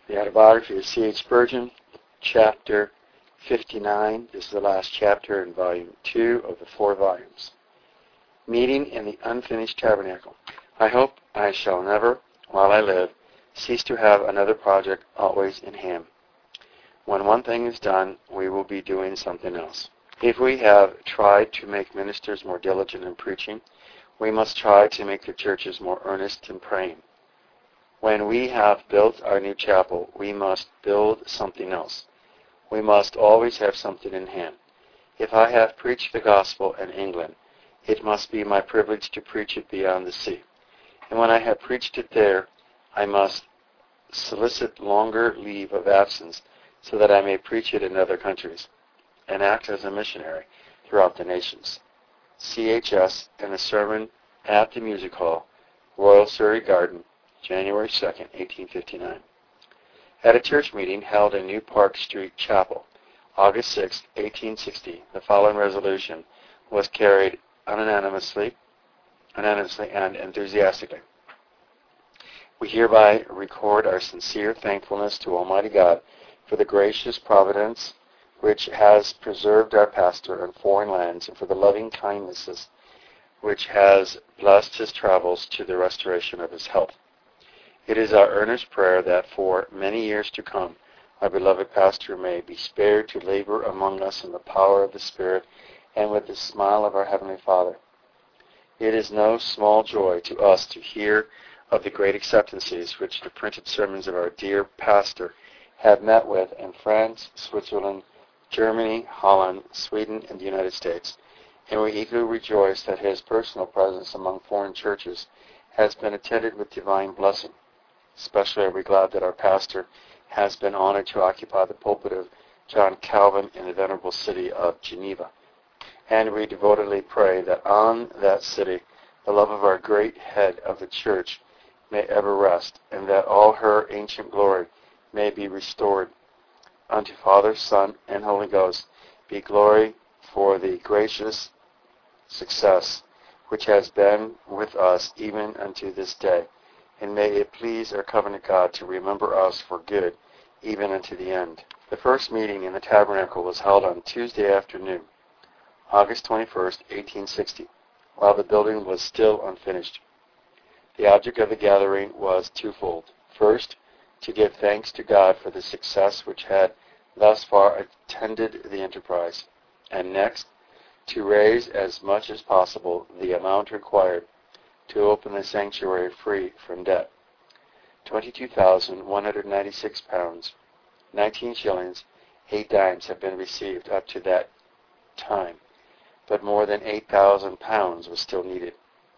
The autobiography of C.H. Spurgeon, chapter 59. This is the last chapter in volume 2 of the 4 volumes. Meeting in the unfinished tabernacle. I hope I shall never, while I live, cease to have another project always in hand. When one thing is done, we will be doing something else. If we have tried to make ministers more diligent in preaching, we must try to make the churches more earnest in praying. When we have built our new chapel, we must build something else. We must always have something in hand. If I have preached the gospel in England, it must be my privilege to preach it beyond the sea. And when I have preached it there, I must solicit longer leave of absence so that I may preach it in other countries and act as a missionary throughout the nations. CHS in a sermon at the Music Hall, Royal Surrey Garden, January 2nd, 1859. At a church meeting held in New Park Street Chapel, August 6, 1860, the following resolution was carried unanimously and enthusiastically. We hereby record our sincere thankfulness to Almighty God for the gracious providence which has preserved our pastor in foreign lands, and for the loving kindnesses which has blessed his travels to the restoration of his health. It is our earnest prayer that for many years to come, our beloved pastor may be spared to labor among us in the power of the Spirit and with the smile of our Heavenly Father. It is no small joy to us to hear of the great acceptances which the printed sermons of our dear pastor have met with in France, Switzerland, Germany, Holland, Sweden, and the United States, and we eagerly rejoice that his personal presence among foreign churches has been attended with divine blessing. Especially are we glad that our pastor has been honored to occupy the pulpit of John Calvin in the venerable city of Geneva. And we devotedly pray that on that city the love of our great head of the church may ever rest, and that all her ancient glory may be restored. Unto Father, Son, and Holy Ghost be glory for the gracious success which has been with us even unto this day. And may it please our covenant God to remember us for good, even unto the end. The first meeting in the tabernacle was held on Tuesday afternoon, August 21st, 1860, while the building was still unfinished. The object of the gathering was twofold. First, to give thanks to God for the success which had thus far attended the enterprise, and next, to raise as much as possible the amount required to open the sanctuary free from debt. 22,196 pounds, 19 shillings, 8 dimes have been received up to that time, but more than 8,000 pounds was still needed.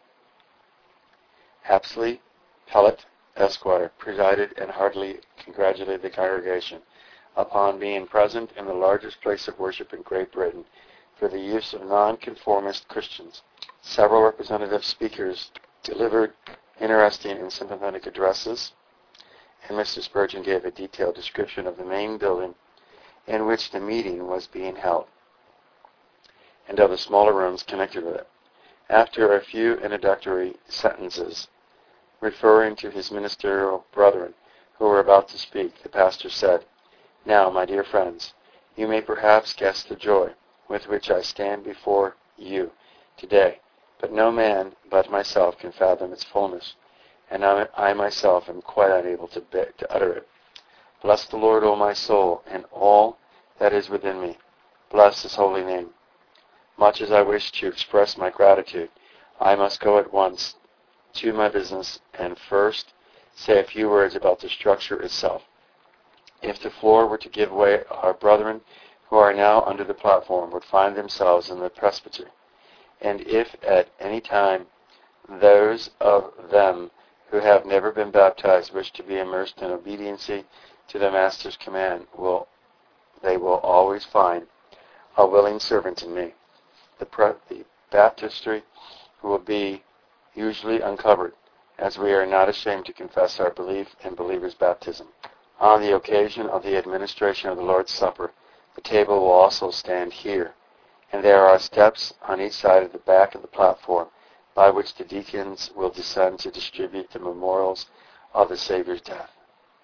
Hapsley Pellet, Esquire, presided and heartily congratulated the congregation upon being present in the largest place of worship in Great Britain for the use of nonconformist Christians. Several representative speakers delivered interesting and sympathetic addresses, and Mr. Spurgeon gave a detailed description of the main building in which the meeting was being held, and of the smaller rooms connected with it. After a few introductory sentences referring to his ministerial brethren who were about to speak, the pastor said, "Now, my dear friends, you may perhaps guess the joy with which I stand before you today, but no man but myself can fathom its fullness, and I myself am quite unable to utter it. Bless the Lord, O my soul, and all that is within me. Bless his holy name. Much as I wish to express my gratitude, I must go at once to my business and first say a few words about the structure itself. If the floor were to give way, our brethren who are now under the platform would find themselves in the presbytery. And if at any time those of them who have never been baptized wish to be immersed in obedience to the Master's command, they will always find a willing servant in me. The baptistry will be usually uncovered, as we are not ashamed to confess our belief in believers' baptism. On the occasion of the administration of the Lord's Supper, the table will also stand here, and there are steps on each side of the back of the platform by which the deacons will descend to distribute the memorials of the Savior's death.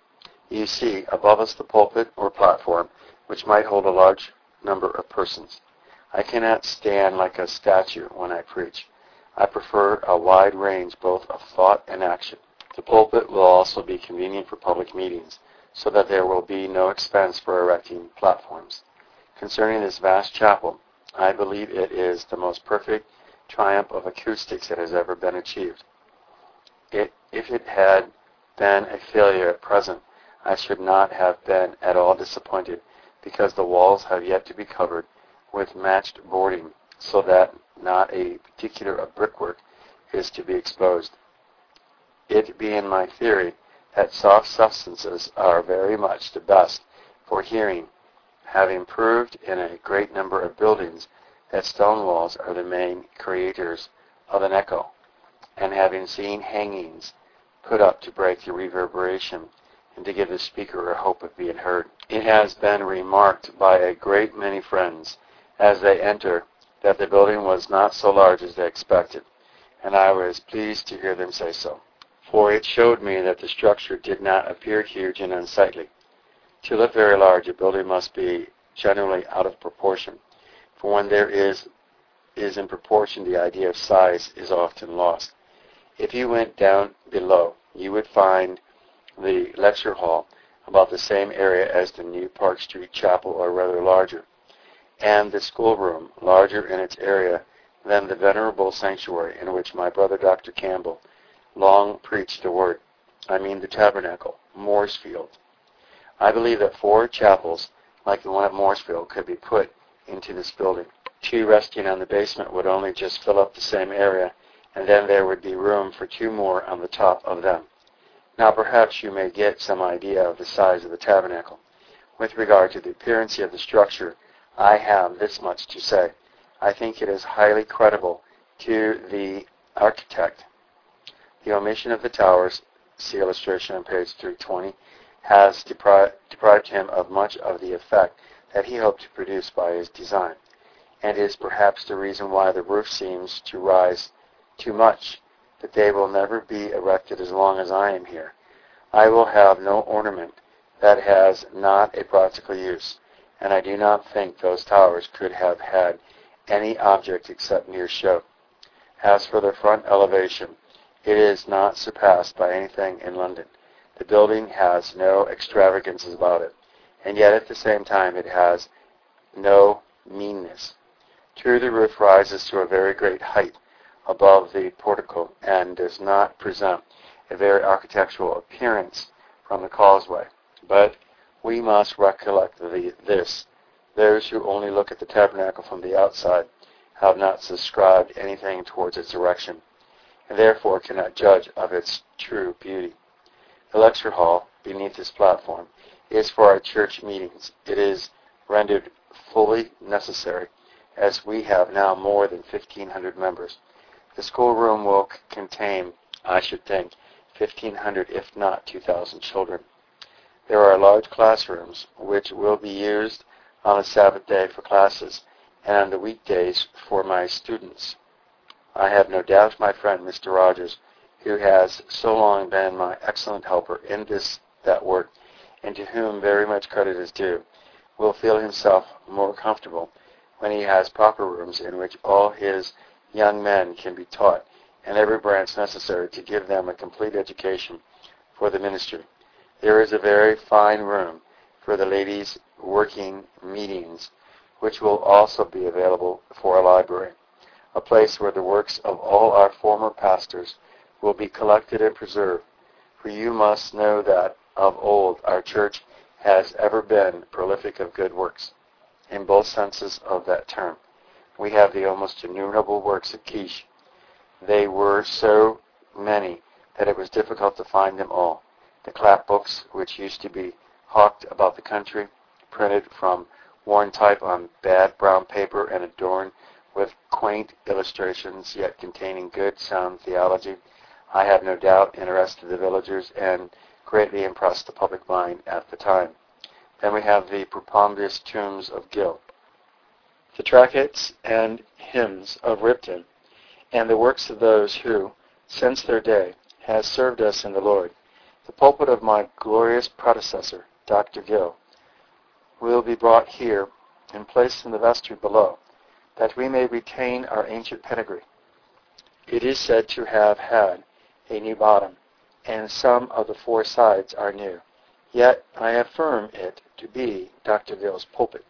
You see above us the pulpit or platform, which might hold a large number of persons. I cannot stand like a statue when I preach. I prefer a wide range both of thought and action. The pulpit will also be convenient for public meetings, so that there will be no expense for erecting platforms. Concerning this vast chapel, I believe it is the most perfect triumph of acoustics that has ever been achieved. If it had been a failure at present, I should not have been at all disappointed, because the walls have yet to be covered with matched boarding, so that not a particular of brickwork is to be exposed. It being my theory that soft substances are very much the best for hearing, having proved in a great number of buildings that stone walls are the main creators of an echo, and having seen hangings put up to break the reverberation and to give the speaker a hope of being heard. It has been remarked by a great many friends as they enter that the building was not so large as they expected, and I was pleased to hear them say so, for it showed me that the structure did not appear huge and unsightly. To look very large, a building must be generally out of proportion, for when there is in proportion, the idea of size is often lost. If you went down below, you would find the lecture hall about the same area as the new Park Street Chapel, or rather larger, and the schoolroom larger in its area than the venerable sanctuary in which my brother Dr. Campbell long preached the word. I mean the tabernacle, Mooresfield. I believe that 4 chapels like the one at Mooresfield could be put into this building. 2 resting on the basement would only just fill up the same area, and then there would be room for 2 more on the top of them. Now perhaps you may get some idea of the size of the tabernacle. With regard to the appearance of the structure, I have this much to say. I think it is highly credible to the architect. The omission of the towers, see illustration on page 320, has deprived him of much of the effect that he hoped to produce by his design, and is perhaps the reason why the roof seems to rise too much, that they will never be erected as long as I am here. I will have no ornament that has not a practical use, and I do not think those towers could have had any object except mere show. As for the front elevation, it is not surpassed by anything in London. The building has no extravagances about it, and yet at the same time it has no meanness. True, the roof rises to a very great height above the portico and does not present a very architectural appearance from the causeway. But we must recollect this. Those who only look at the tabernacle from the outside have not subscribed anything towards its erection, and therefore cannot judge of its true beauty. The lecture hall, beneath this platform, is for our church meetings. It is rendered fully necessary, as we have now more than 1,500 members. The schoolroom will contain, I should think, 1,500, if not 2,000 children. There are large classrooms, which will be used on the Sabbath day for classes, and on the weekdays for my students. I have no doubt my friend Mr. Rogers, who has so long been my excellent helper in that work, and to whom very much credit is due, will feel himself more comfortable when he has proper rooms in which all his young men can be taught, and every branch necessary to give them a complete education for the ministry. There is a very fine room for the ladies' working meetings, which will also be available for a library, a place where the works of all our former pastors will be collected and preserved. For you must know that of old our church has ever been prolific of good works, in both senses of that term. We have the almost innumerable works of Kish. They were so many that it was difficult to find them all. The clap books, which used to be hawked about the country, printed from worn type on bad brown paper and adorned with quaint illustrations, yet containing good, sound theology, I have no doubt interested the villagers and greatly impressed the public mind at the time. Then we have the Propombus tombs of Gill, the tractates and hymns of Ripton, and the works of those who, since their day, has served us in the Lord. The pulpit of my glorious predecessor, Dr. Gill, will be brought here and placed in the vestry below, that we may retain our ancient pedigree. It is said to have had a new bottom, and some of the four sides are new. Yet I affirm it to be Dr. Gill's pulpit.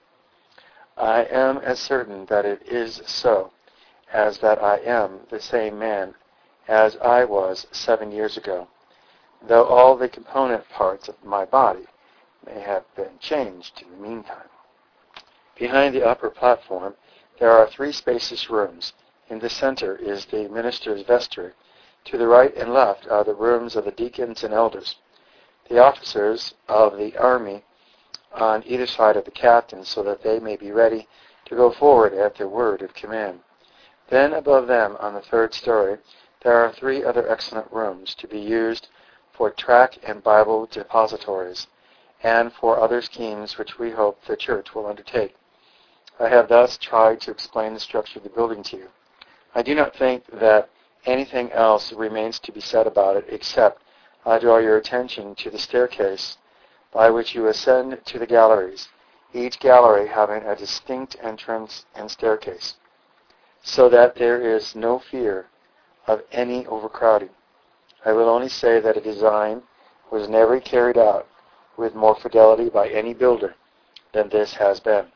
I am as certain that it is so as that I am the same man as I was 7 years ago, though all the component parts of my body may have been changed in the meantime. Behind the upper platform there are 3 spacious rooms. In the center is the minister's vestry. To the right and left are the rooms of the deacons and elders, the officers of the army on either side of the captain, so that they may be ready to go forward at their word of command. Then above them, on the 3rd story, there are 3 other excellent rooms to be used for tract and Bible depositories, and for other schemes which we hope the church will undertake. I have thus tried to explain the structure of the building to you. I do not think that anything else remains to be said about it, except I draw your attention to the staircase by which you ascend to the galleries, each gallery having a distinct entrance and staircase, so that there is no fear of any overcrowding. I will only say that a design was never carried out with more fidelity by any builder than this has been.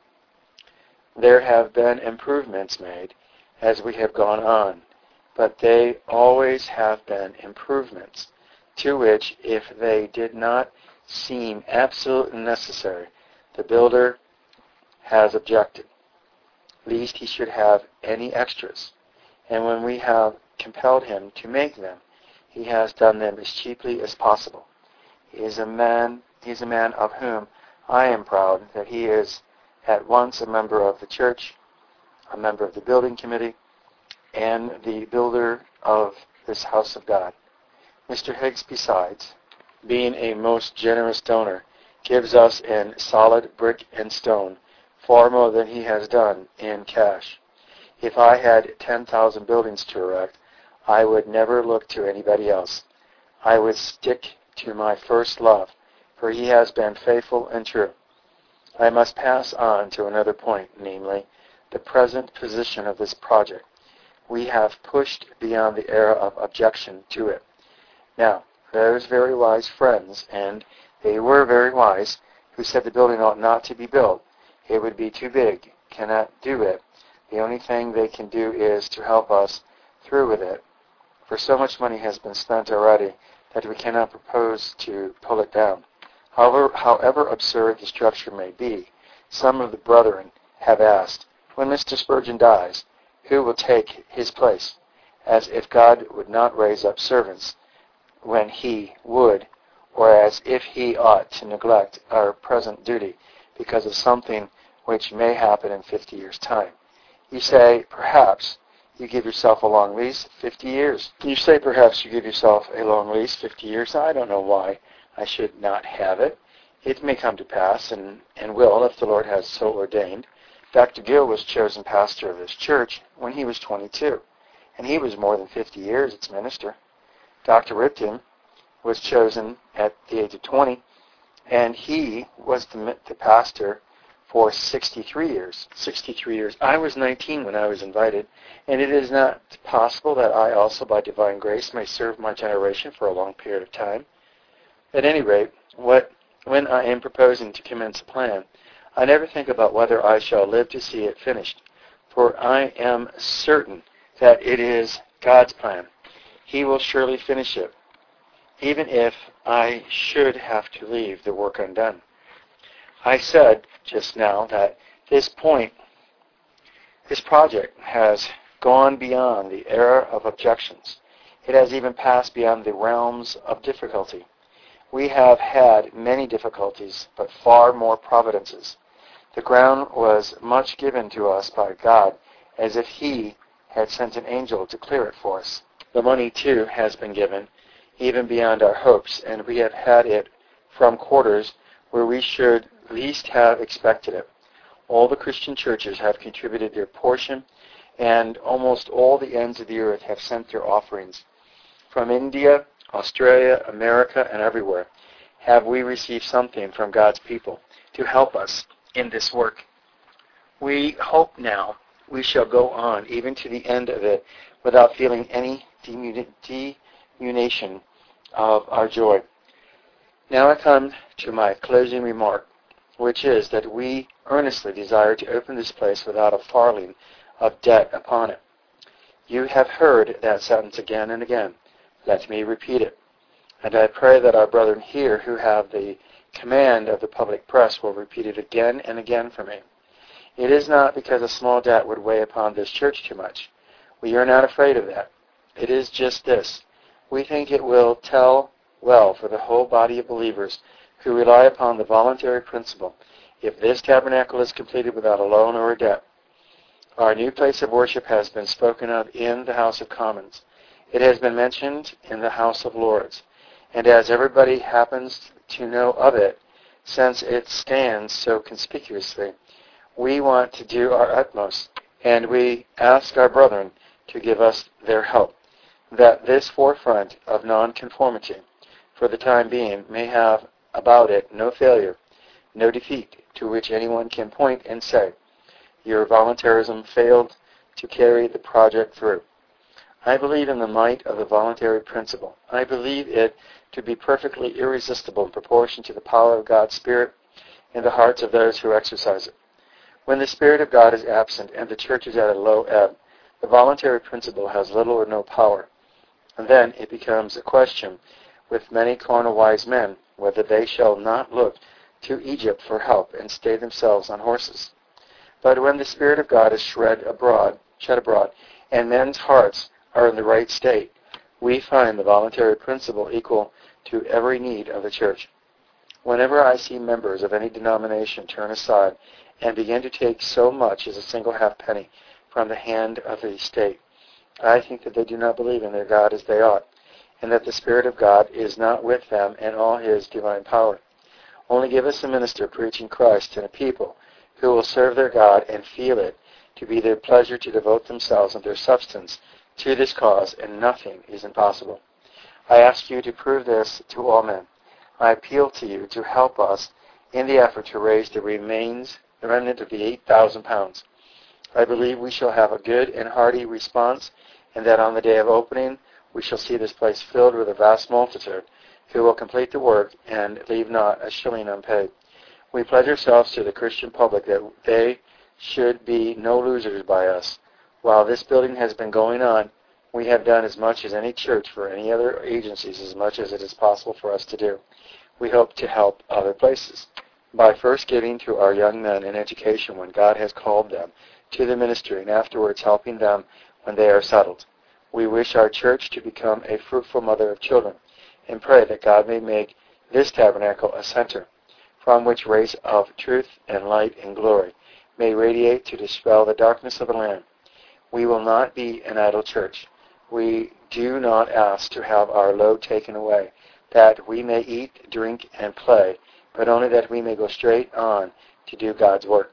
There have been improvements made as we have gone on, but they always have been improvements to which, if they did not seem absolutely necessary, the builder has objected, lest he should have any extras. And when we have compelled him to make them, he has done them as cheaply as possible. He is a man of whom I am proud that he is at once a member of the church, a member of the building committee, and the builder of this house of God. Mr. Higgs, besides being a most generous donor, gives us in solid brick and stone far more than he has done in cash. If I had 10,000 buildings to erect, I would never look to anybody else. I would stick to my first love, for he has been faithful and true. I must pass on to another point, namely, the present position of this project. We have pushed beyond the era of objection to it. Now, there's very wise friends, and they were very wise, who said the building ought not to be built. It would be too big, cannot do it. The only thing they can do is to help us through with it, for so much money has been spent already that we cannot propose to pull it down. However absurd the structure may be, some of the brethren have asked, when Mr. Spurgeon dies, who will take his place, as if God would not raise up servants when he would, or as if he ought to neglect our present duty because of something which may happen in 50 years' time. You say, perhaps you give yourself a long lease, 50 years. You say, perhaps you give yourself a long lease, 50 years. I don't know why I should not have it. It may come to pass, and will, if the Lord has so ordained. Dr. Gill was chosen pastor of this church when he was 22, and he was more than 50 years its minister. Dr. Ripton was chosen at the age of 20, and he was the pastor for 63 years. 63 years. I was 19 when I was invited, and it is not possible that I also, by divine grace, may serve my generation for a long period of time. At any rate, when I am proposing to commence a plan, I never think about whether I shall live to see it finished, for I am certain that it is God's plan. He will surely finish it, even if I should have to leave the work undone. I said just now that this project has gone beyond the era of objections. It has even passed beyond the realms of difficulty. We have had many difficulties, but far more providences. The ground was much given to us by God, as if He had sent an angel to clear it for us. The money, too, has been given, even beyond our hopes, and we have had it from quarters where we should least have expected it. All the Christian churches have contributed their portion, and almost all the ends of the earth have sent their offerings. From India Australia, America, and everywhere, have we received something from God's people to help us in this work. We hope now we shall go on even to the end of it without feeling any diminution of our joy. Now I come to my closing remark, which is that we earnestly desire to open this place without a farthing of debt upon it. You have heard that sentence again and again. Let me repeat it. And I pray that our brethren here who have the command of the public press will repeat it again and again for me. It is not because a small debt would weigh upon this church too much. We are not afraid of that. It is just this. We think it will tell well for the whole body of believers who rely upon the voluntary principle if this tabernacle is completed without a loan or a debt. Our new place of worship has been spoken of in the House of Commons. It has been mentioned in the House of Lords. And as everybody happens to know of it, since it stands so conspicuously, we want to do our utmost, and we ask our brethren to give us their help, that this forefront of nonconformity, for the time being, may have about it no failure, no defeat, to which anyone can point and say, your voluntarism failed to carry the project through. I believe in the might of the voluntary principle. I believe it to be perfectly irresistible in proportion to the power of God's Spirit in the hearts of those who exercise it. When the Spirit of God is absent and the church is at a low ebb, the voluntary principle has little or no power. And then it becomes a question with many carnal wise men whether they shall not look to Egypt for help and stay themselves on horses. But when the Spirit of God is shed abroad, and men's hearts are in the right state, we find the voluntary principle equal to every need of the church. Whenever I see members of any denomination turn aside and begin to take so much as a single halfpenny from the hand of the state, I think that they do not believe in their God as they ought, and that the Spirit of God is not with them in all His divine power. Only give us a minister preaching Christ and a people who will serve their God and feel it to be their pleasure to devote themselves and their substance to this cause, and nothing is impossible. I ask you to prove this to all men. I appeal to you to help us in the effort to raise the remnant of the 8,000 pounds. I believe we shall have a good and hearty response, and that on the day of opening we shall see this place filled with a vast multitude who will complete the work and leave not a shilling unpaid. We pledge ourselves to the Christian public that they should be no losers by us. While this building has been going on, we have done as much as any church for any other agencies, as much as it is possible for us to do. We hope to help other places by first giving to our young men an education when God has called them to the ministry, and afterwards helping them when they are settled. We wish our church to become a fruitful mother of children, and pray that God may make this tabernacle a center from which rays of truth and light and glory may radiate to dispel the darkness of the land. We will not be an idle church. We do not ask to have our load taken away, that we may eat, drink, and play, but only that we may go straight on to do God's work.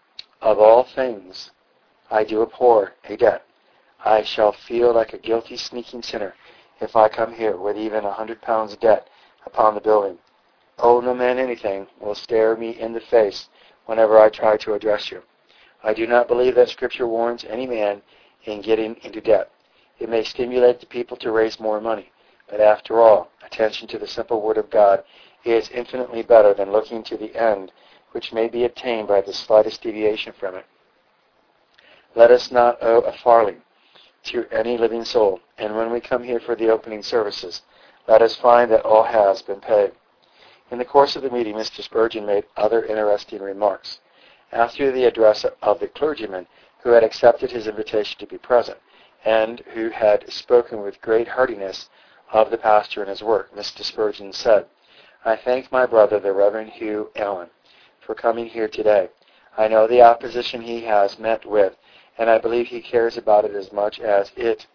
Of all things, I do abhor a debt. I shall feel like a guilty, sneaking sinner if I come here with even 100 pounds debt upon the building. Oh, no man anything will stare me in the face whenever I try to address you. I do not believe that Scripture warns any man in getting into debt. It may stimulate the people to raise more money, but after all, attention to the simple Word of God is infinitely better than looking to the end, which may be attained by the slightest deviation from it. Let us not owe a farthing to any living soul, and when we come here for the opening services, let us find that all has been paid. In the course of the meeting, Mr. Spurgeon made other interesting remarks. After the address of the clergyman who had accepted his invitation to be present, and who had spoken with great heartiness of the pastor and his work, Mr. Spurgeon said, I thank my brother, the Reverend Hugh Allen, for coming here today. I know the opposition he has met with, and I believe he cares about it as much as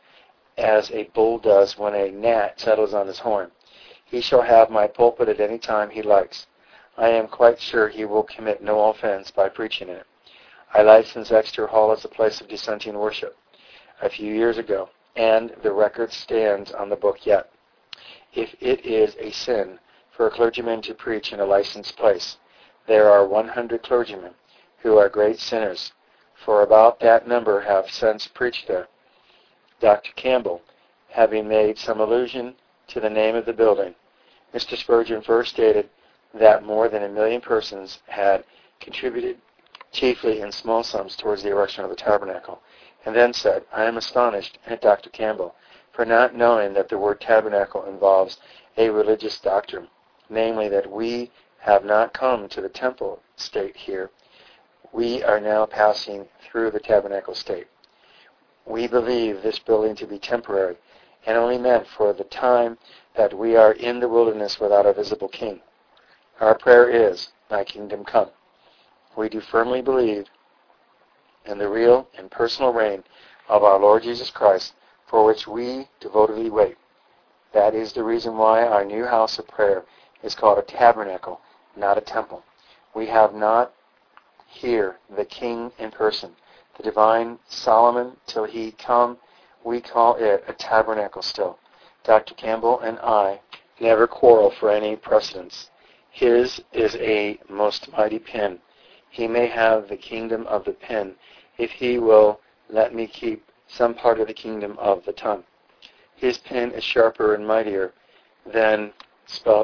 a bull does when a gnat settles on his horn. He shall have my pulpit at any time he likes. I am quite sure he will commit no offense by preaching in it. I licensed Exeter Hall as a place of dissenting worship a few years ago, and the record stands on the book yet. if it is a sin for a clergyman to preach in a licensed place. There are 100 clergymen who are great sinners, for about that number have since preached there. Dr. Campbell, having made some allusion to the name of the building, Mr. Spurgeon first stated that more than 1 million persons had contributed, chiefly in small sums, towards the erection of the tabernacle, and then said, I am astonished at Dr. Campbell for not knowing that the word tabernacle involves a religious doctrine, namely that we have not come to the temple state here. We are now passing through the tabernacle state. We believe this building to be temporary and only meant for the time that we are in the wilderness without a visible king. Our prayer is, thy kingdom come. We do firmly believe in the real and personal reign of our Lord Jesus Christ, for which we devotedly wait. That is the reason why our new house of prayer is called a tabernacle, not a temple. We have not here the king in person, the divine Solomon, till he come. We call it a tabernacle still. Dr. Campbell and I never quarrel for any precedence. His is a most mighty pen. He may have the kingdom of the pen if he will let me keep some part of the kingdom of the tongue. His pen is sharper and mightier than, spelled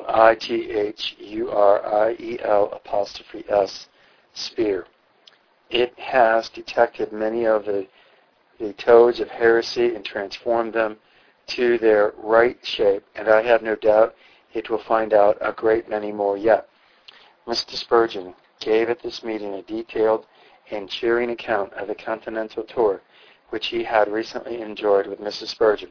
ITHURIEL', spear. It has detected many of the toads of heresy and transformed them to their right shape, and I have no doubt it will find out a great many more yet. Mr. Spurgeon gave at this meeting a detailed and cheering account of the continental tour which he had recently enjoyed with Mrs. Spurgeon,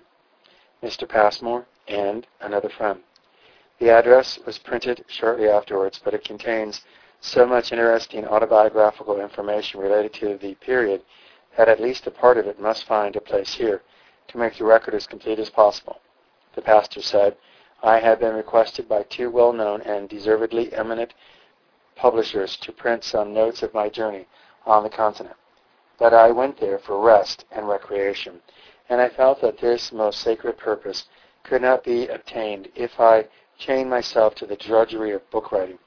Mr. Passmore, and another friend. The address was printed shortly afterwards, but it contains so much interesting autobiographical information related to the period that at least a part of it must find a place here to make the record as complete as possible. The pastor said, I had been requested by 2 well-known and deservedly eminent publishers to print some notes of my journey on the continent. But I went there for rest and recreation, and I felt that this most sacred purpose could not be obtained if I chained myself to the drudgery of book writing.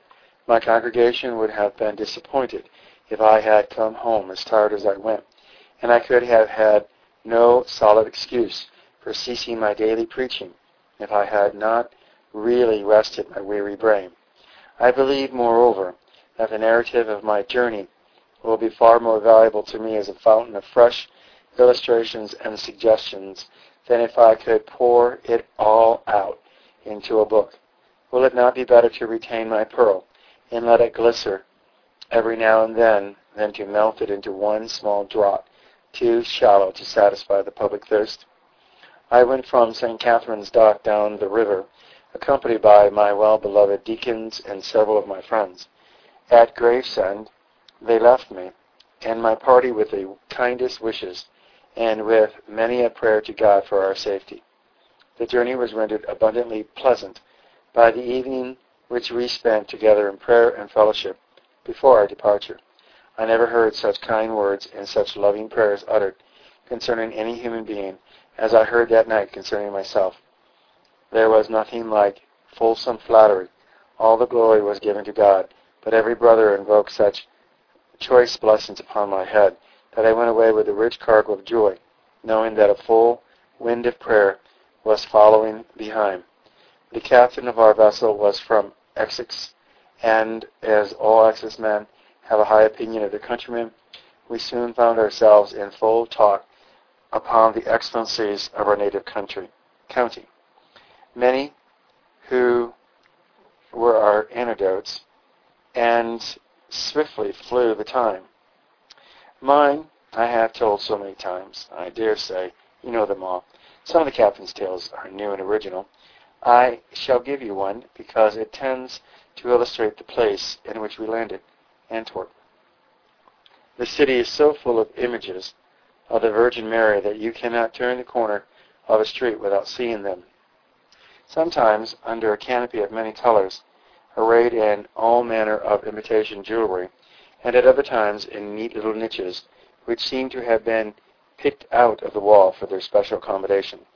My congregation would have been disappointed if I had come home as tired as I went, and I could have had no solid excuse for ceasing my daily preaching if I had not really rested my weary brain. I believe, moreover, that the narrative of my journey will be far more valuable to me as a fountain of fresh illustrations and suggestions than if I could pour it all out into a book. Will it not be better to retain my pearl and let it glister every now and then than to melt it into one small drop, too shallow to satisfy the public thirst? I went from St. Catherine's Dock down the river, accompanied by my well-beloved deacons and several of my friends. At Gravesend, they left me and my party with the kindest wishes and with many a prayer to God for our safety. The journey was rendered abundantly pleasant by the evening which we spent together in prayer and fellowship before our departure. I never heard such kind words and such loving prayers uttered concerning any human being as I heard that night concerning myself. There was nothing like fulsome flattery. All the glory was given to God, but every brother invoked such choice blessings upon my head that I went away with a rich cargo of joy, knowing that a full wind of prayer was following behind. The captain of our vessel was from Essex, and as all Essex men have a high opinion of their countrymen, we soon found ourselves in full talk upon the excellencies of our native county. Many who were our anecdotes, and swiftly flew the time. Mine I have told so many times, I dare say you know them all. Some of the captain's tales are new and original. I shall give you one because it tends to illustrate the place in which we landed, Antwerp. The city is so full of images of the Virgin Mary that you cannot turn the corner of a street without seeing them. Sometimes under a canopy of many colors, arrayed in all manner of imitation jewelry, and at other times in neat little niches, which seem to have been picked out of the wall for their special accommodation.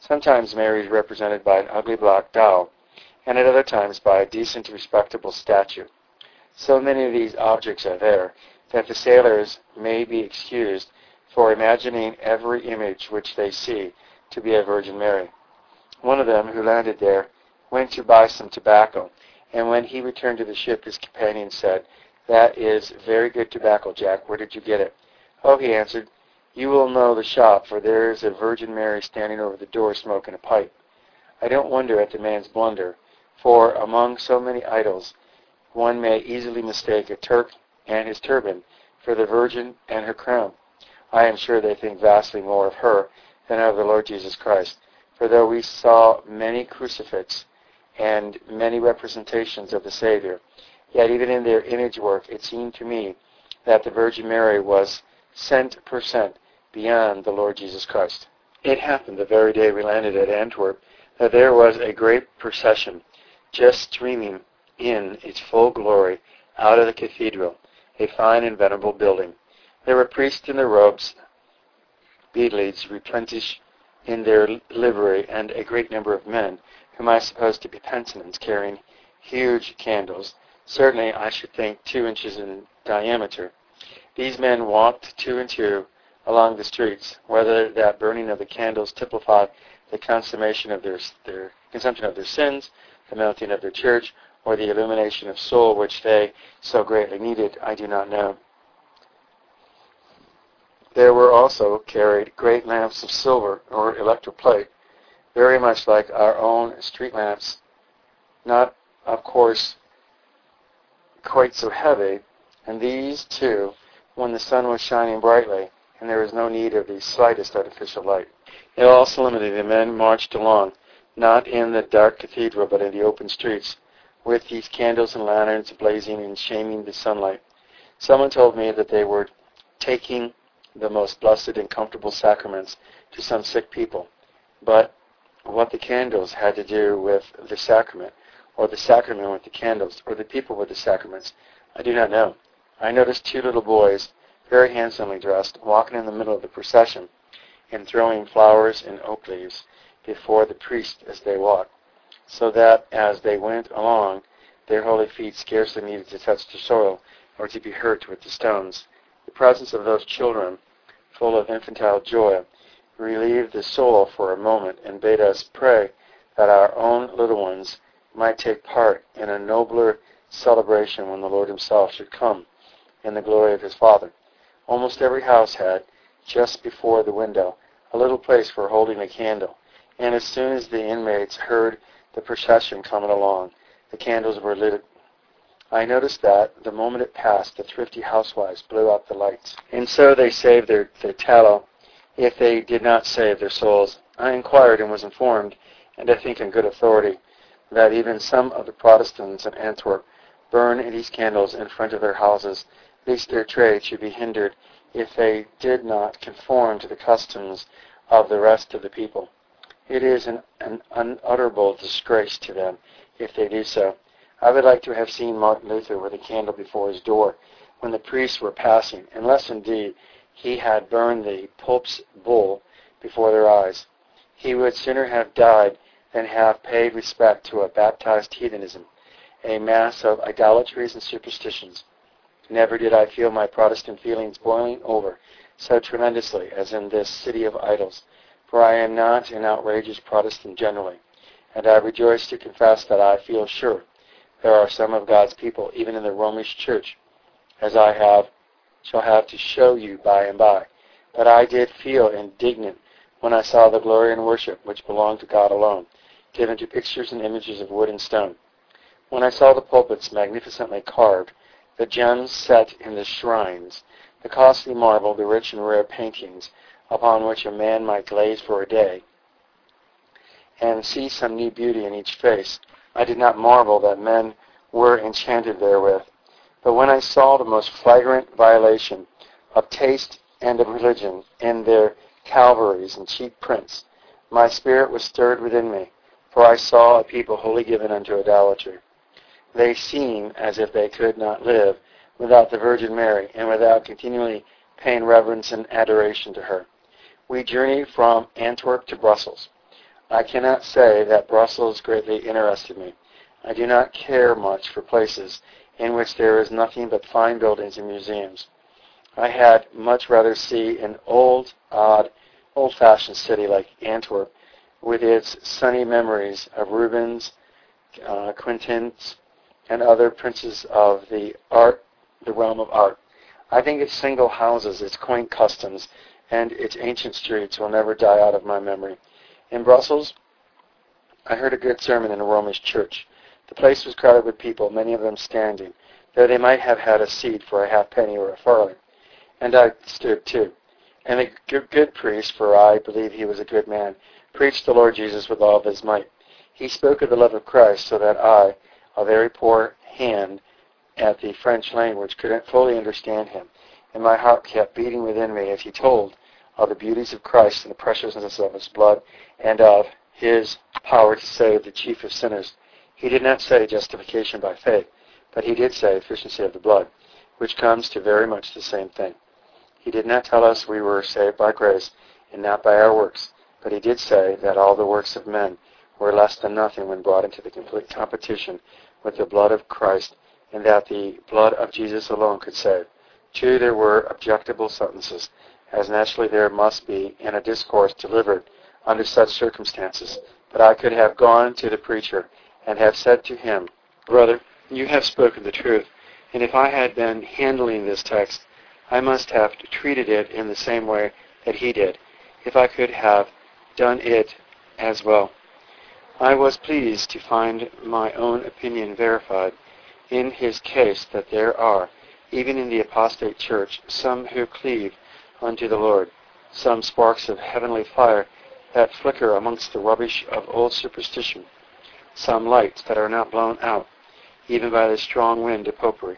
Sometimes Mary is represented by an ugly black doll, and at other times by a decent, respectable statue. So many of these objects are there that the sailors may be excused for imagining every image which they see to be a Virgin Mary. One of them, who landed there, went to buy some tobacco, and when he returned to the ship, his companion said, "That is very good tobacco, Jack. Where did you get it?" "Oh," he answered, "you will know the shop, for there is a Virgin Mary standing over the door smoking a pipe." I don't wonder at the man's blunder, for among so many idols, one may easily mistake a Turk and his turban for the Virgin and her crown. I am sure they think vastly more of her than of the Lord Jesus Christ, for though we saw many crucifixes and many representations of the Savior, yet even in their image work it seemed to me that the Virgin Mary was cent per cent beyond the Lord Jesus Christ. It happened the very day we landed at Antwerp that there was a great procession just streaming in its full glory out of the cathedral, a fine and venerable building. There were priests in their robes, beadleads replenished in their livery, and a great number of men, whom I supposed to be penitents, carrying huge candles, certainly I should think 2 inches in diameter. These men walked 2 and 2 along the streets, whether that burning of the candles typified the consummation of their consumption of their sins, the melting of their church, or the illumination of soul which they so greatly needed, I do not know. There were also carried great lamps of silver or electroplate, very much like our own street lamps, not, of course, quite so heavy, and these, too, when the sun was shining brightly, and there was no need of the slightest artificial light. In all solemnity the men marched along, not in the dark cathedral, but in the open streets, with these candles and lanterns blazing and shaming the sunlight. Someone told me that they were taking the most blessed and comfortable sacraments to some sick people. But what the candles had to do with the sacrament, or the sacrament with the candles, or the people with the sacraments, I do not know. I noticed 2 little boys, very handsomely dressed, walking in the middle of the procession and throwing flowers and oak leaves before the priest as they walked, so that as they went along, their holy feet scarcely needed to touch the soil or to be hurt with the stones. The presence of those children, full of infantile joy, relieved the soul for a moment and bade us pray that our own little ones might take part in a nobler celebration when the Lord himself should come in the glory of his Father. Almost every house had, just before the window, a little place for holding a candle, and as soon as the inmates heard the procession coming along, the candles were lit. I noticed that, the moment it passed, the thrifty housewives blew out the lights, and so they saved their tallow, if they did not save their souls. I inquired and was informed, and I think on good authority, that even some of the Protestants in Antwerp burn these candles in front of their houses, lest their trade should be hindered if they did not conform to the customs of the rest of the people. It is an unutterable disgrace to them if they do so. I would like to have seen Martin Luther with a candle before his door when the priests were passing, unless indeed he had burned the Pope's bull before their eyes. He would sooner have died than have paid respect to a baptized heathenism, a mass of idolatries and superstitions. Never did I feel my Protestant feelings boiling over so tremendously as in this city of idols, for I am not an outrageous Protestant generally, and I rejoice to confess that I feel sure there are some of God's people, even in the Romish Church, as I shall have to show you by and by. But I did feel indignant when I saw the glory and worship which belonged to God alone, given to pictures and images of wood and stone. When I saw the pulpits magnificently carved, the gems set in the shrines, the costly marble, the rich and rare paintings, upon which a man might glaze for a day, and see some new beauty in each face, I did not marvel that men were enchanted therewith. But when I saw the most flagrant violation of taste and of religion in their Calvaries and cheap prints, my spirit was stirred within me, for I saw a people wholly given unto idolatry. They seem as if they could not live without the Virgin Mary and without continually paying reverence and adoration to her. We journeyed from Antwerp to Brussels. I cannot say that Brussels greatly interested me. I do not care much for places in which there is nothing but fine buildings and museums. I had much rather see an old-fashioned city like Antwerp, with its sunny memories of Rubens, Quintins, and other princes of the realm of art. I think its single houses, its quaint customs, and its ancient streets will never die out of my memory. In Brussels, I heard a good sermon in a Romish church. The place was crowded with people, many of them standing, though they might have had a seat for a halfpenny or a farthing. And I stood too. And the good priest, for I believe he was a good man, preached the Lord Jesus with all of his might. He spoke of the love of Christ, so that I, a very poor hand at the French language, couldn't fully understand him. And my heart kept beating within me as he told of the beauties of Christ and the preciousness of his blood, and of his power to save the chief of sinners. He did not say justification by faith, but he did say efficiency of the blood, which comes to very much the same thing. He did not tell us we were saved by grace and not by our works, but he did say that all the works of men were less than nothing when brought into the complete competition with the blood of Christ, and that the blood of Jesus alone could save. True, there were objectable sentences, as naturally there must be in a discourse delivered under such circumstances, but I could have gone to the preacher and have said to him, "Brother, you have spoken the truth, and if I had been handling this text, I must have treated it in the same way that he did, if I could have done it as well." I was pleased to find my own opinion verified in his case, that there are, even in the apostate church, some who cleave unto the Lord, some sparks of heavenly fire that flicker amongst the rubbish of old superstition, some lights that are not blown out, even by the strong wind of popery,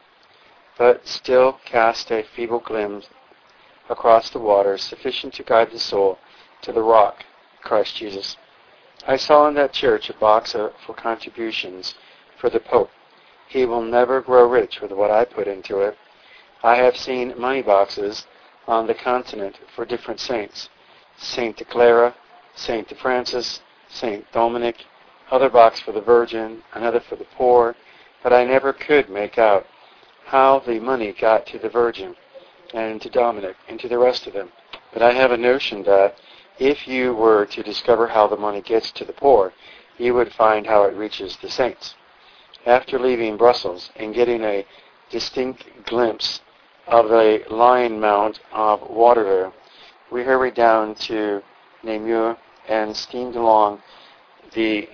but still cast a feeble glimpse across the waters, sufficient to guide the soul to the rock, Christ Jesus. I saw in that church a box for contributions for the Pope. He will never grow rich with what I put into it. I have seen money boxes on the continent for different saints, Saint Clara, Saint Francis, Saint Dominic, other box for the Virgin, another for the poor, but I never could make out how the money got to the Virgin and to Dominic and to the rest of them. But I have a notion that if you were to discover how the money gets to the poor, you would find how it reaches the saints. After leaving Brussels and getting a distinct glimpse of the Lion Mount of Waterloo, we hurried down to Namur and steamed along the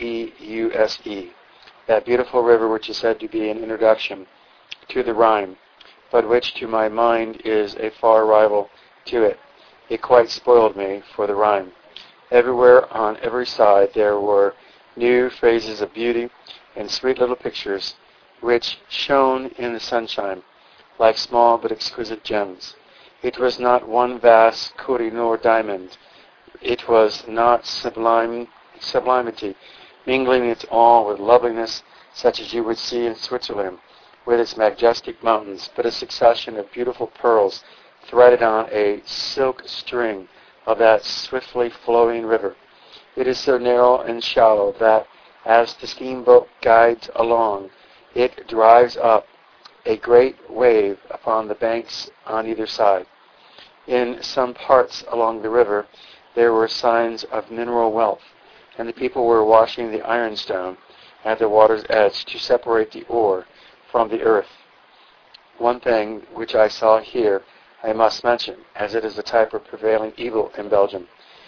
Meuse, that beautiful river which is said to be an introduction to the Rhine, but which to my mind is a far rival to it. It quite spoiled me for the Rhine. Everywhere, on every side, there were new phases of beauty and sweet little pictures which shone in the sunshine like small but exquisite gems. It was not one vast Koh-i-Noor diamond. It was not sublimity, mingling its all with loveliness such as you would see in Switzerland, with its majestic mountains, but a succession of beautiful pearls threaded on a silk string of that swiftly flowing river. It is so narrow and shallow that as the steamboat guides along, it drives up a great wave upon the banks on either side. In some parts along the river there were signs of mineral wealth, and the people were washing the ironstone at the water's edge to separate the ore from the earth. One thing which I saw here I must mention, as it is a type of prevailing evil in Belgium.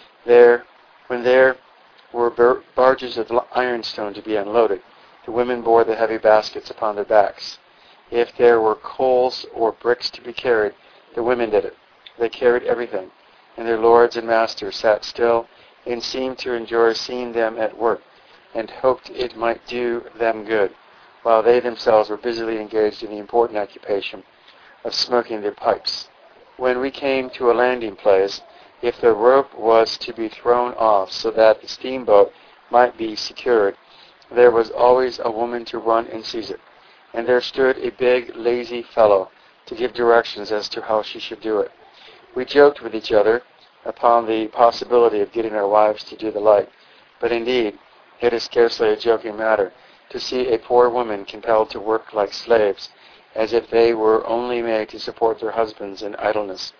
When there were barges of ironstone to be unloaded, the women bore the heavy baskets upon their backs. If there were coals or bricks to be carried, the women did it. They carried everything, and their lords and masters sat still and seemed to enjoy seeing them at work, and hoped it might do them good, while they themselves were busily engaged in the important occupation of smoking their pipes. When we came to a landing place, if the rope was to be thrown off so that the steamboat might be secured, there was always a woman to run and seize it, and there stood a big, lazy fellow to give directions as to how she should do it. We joked with each other upon the possibility of getting our wives to do the like, But indeed, it is scarcely a joking matter to see a poor woman compelled to work like slaves, as if they were only made to support their husbands in idleness.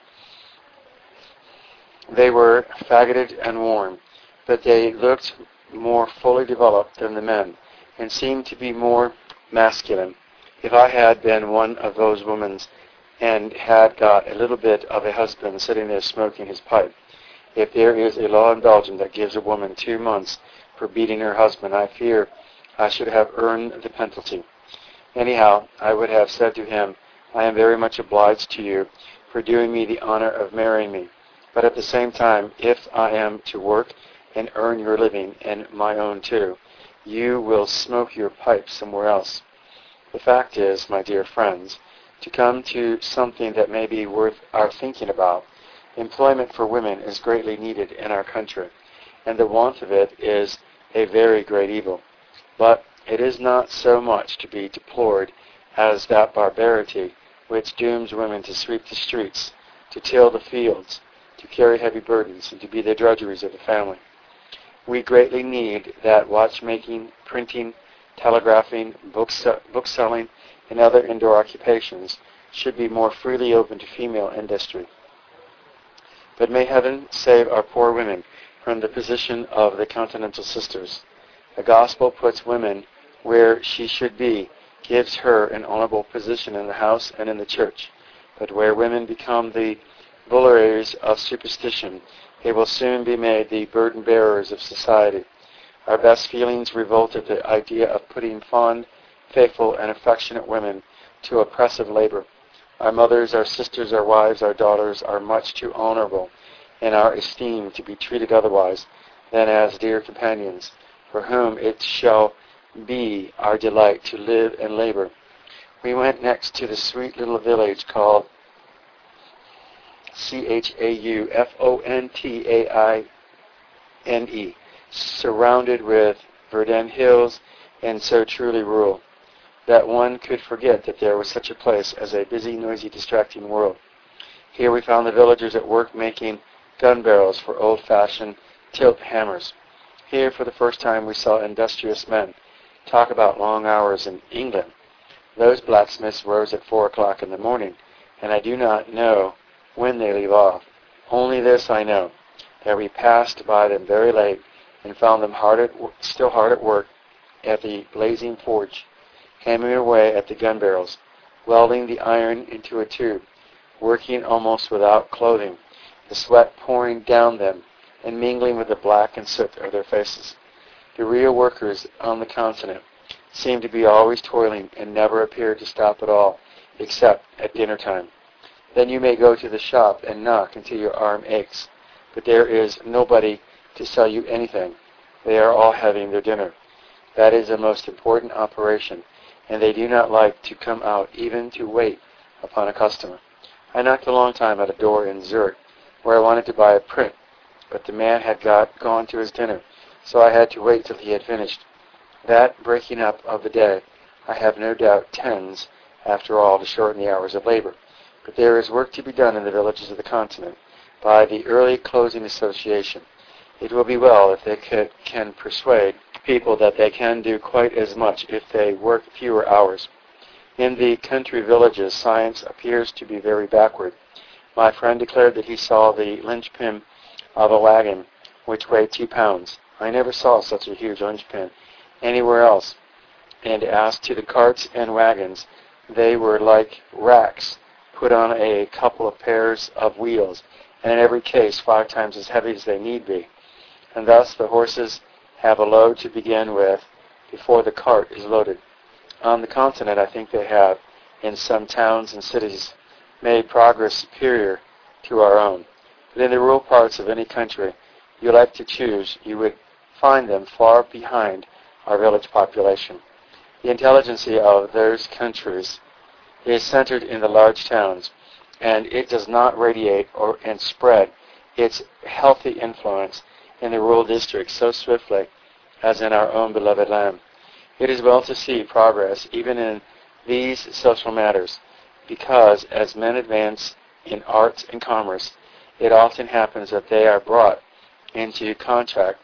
They were faggoted and warm, but they looked more fully developed than the men, and seemed to be more masculine. If I had been one of those women and had got a little bit of a husband sitting there smoking his pipe, if there is a law in Belgium that gives a woman 2 months for beating her husband, I fear I should have earned the penalty. Anyhow, I would have said to him, I am very much obliged to you for doing me the honor of marrying me. But at the same time, if I am to work and earn your living, and my own too, you will smoke your pipe somewhere else. The fact is, my dear friends, to come to something that may be worth our thinking about, employment for women is greatly needed in our country, and the want of it is a very great evil. But it is not so much to be deplored as that barbarity which dooms women to sweep the streets, to till the fields, to carry heavy burdens, and to be the drudgeries of the family. We greatly need that watchmaking, printing, telegraphing, bookselling, and other indoor occupations should be more freely open to female industry. But may heaven save our poor women from the position of the continental sisters. The gospel puts women where she should be, gives her an honorable position in the house and in the church. But where women become the bullies of superstition, they will soon be made the burden-bearers of society. Our best feelings revolt at the idea of putting fond, faithful, and affectionate women to oppressive labor. Our mothers, our sisters, our wives, our daughters are much too honorable in our esteem to be treated otherwise than as dear companions, for whom it shall be our delight to live and labor. We went next to the sweet little village called Chaufontaine, surrounded with verdant hills, and so truly rural that one could forget that there was such a place as a busy, noisy, distracting world. Here we found the villagers at work making gun barrels for old-fashioned tilt hammers. Here for the first time we saw industrious men. Talk about long hours in England. Those blacksmiths rose at 4 o'clock in the morning, and I do not know when they leave off. Only this I know, that we passed by them very late and found them still hard at work at the blazing forge, hammering away at the gun barrels, welding the iron into a tube, working almost without clothing, the sweat pouring down them and mingling with the black and soot of their faces. The real workers on the continent seem to be always toiling and never appear to stop at all, except at dinner time. Then you may go to the shop and knock until your arm aches, but there is nobody to sell you anything. They are all having their dinner. That is a most important operation, and they do not like to come out even to wait upon a customer. I knocked a long time at a door in Zurich, where I wanted to buy a print, but the man had gone to his dinner, so I had to wait till he had finished. That breaking up of the day, I have no doubt, tends, after all, to shorten the hours of labor. But there is work to be done in the villages of the continent by the early closing association. It will be well if they can persuade people that they can do quite as much if they work fewer hours. In the country villages, science appears to be very backward. My friend declared that he saw the linchpin of a wagon which weighed 2 pounds. I never saw such a huge linchpin anywhere else. And as to the carts and wagons, they were like racks put on a couple of pairs of wheels, and in every case 5 times as heavy as they need be. And thus the horses have a load to begin with before the cart is loaded. On the continent, I think they have, in some towns and cities, made progress superior to our own. But in the rural parts of any country you like to choose, you would find them far behind our village population. The intelligentsia of those countries is centered in the large towns, and it does not radiate and spread its healthy influence in the rural districts so swiftly as in our own beloved land. It is well to see progress even in these social matters, because as men advance in arts and commerce, it often happens that they are brought into contact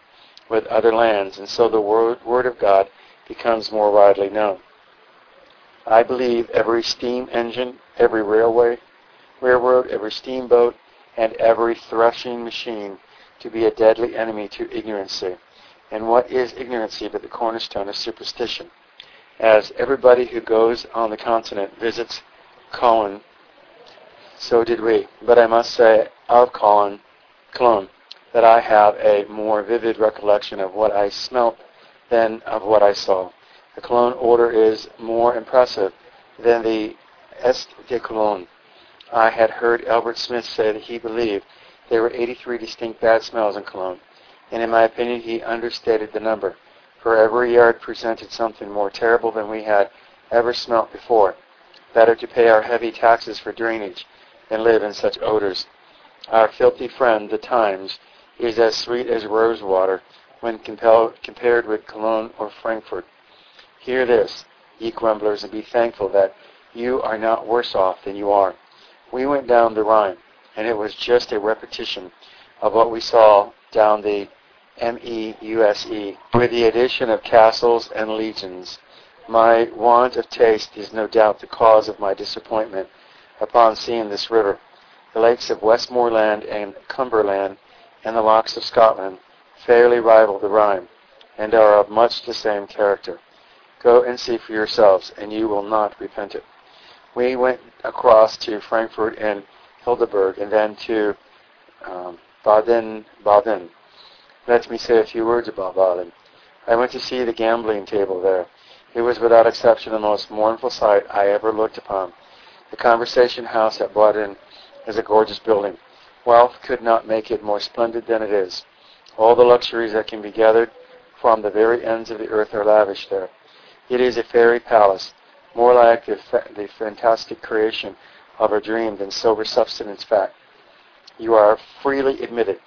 with other lands, and so the word of God becomes more widely known. I believe every steam engine, every railroad, every steamboat, and every threshing machine to be a deadly enemy to ignorancy. And what is ignorancy but the cornerstone of superstition? As everybody who goes on the continent visits Cologne, so did we. But I must say of Cologne, that I have a more vivid recollection of what I smelt than of what I saw. The Cologne odor is more impressive than the Est de Cologne. I had heard Albert Smith say that he believed there were 83 distinct bad smells in Cologne, and in my opinion he understated the number, for every yard presented something more terrible than we had ever smelt before. Better to pay our heavy taxes for drainage than live in such odors. Our filthy friend, the Times, is as sweet as rose water when compared with Cologne or Frankfurt. Hear this, ye grumblers, and be thankful that you are not worse off than you are. We went down the Rhine, and it was just a repetition of what we saw down the Meuse, with the addition of castles and legions. My want of taste is no doubt the cause of my disappointment upon seeing this river. The lakes of Westmoreland and Cumberland and the lochs of Scotland fairly rival the Rhine, and are of much the same character. Go and see for yourselves, and you will not repent it. We went across to Frankfurt and Heidelberg, and then to Baden. Let me say a few words about Baden. I went to see the gambling table there. It was without exception the most mournful sight I ever looked upon. The Conversation House at Baden is a gorgeous building. Wealth could not make it more splendid than it is. All the luxuries that can be gathered from the very ends of the earth are lavished there. It is a fairy palace, more like the fantastic creation of a dream than sober substance fact. You are freely admitted.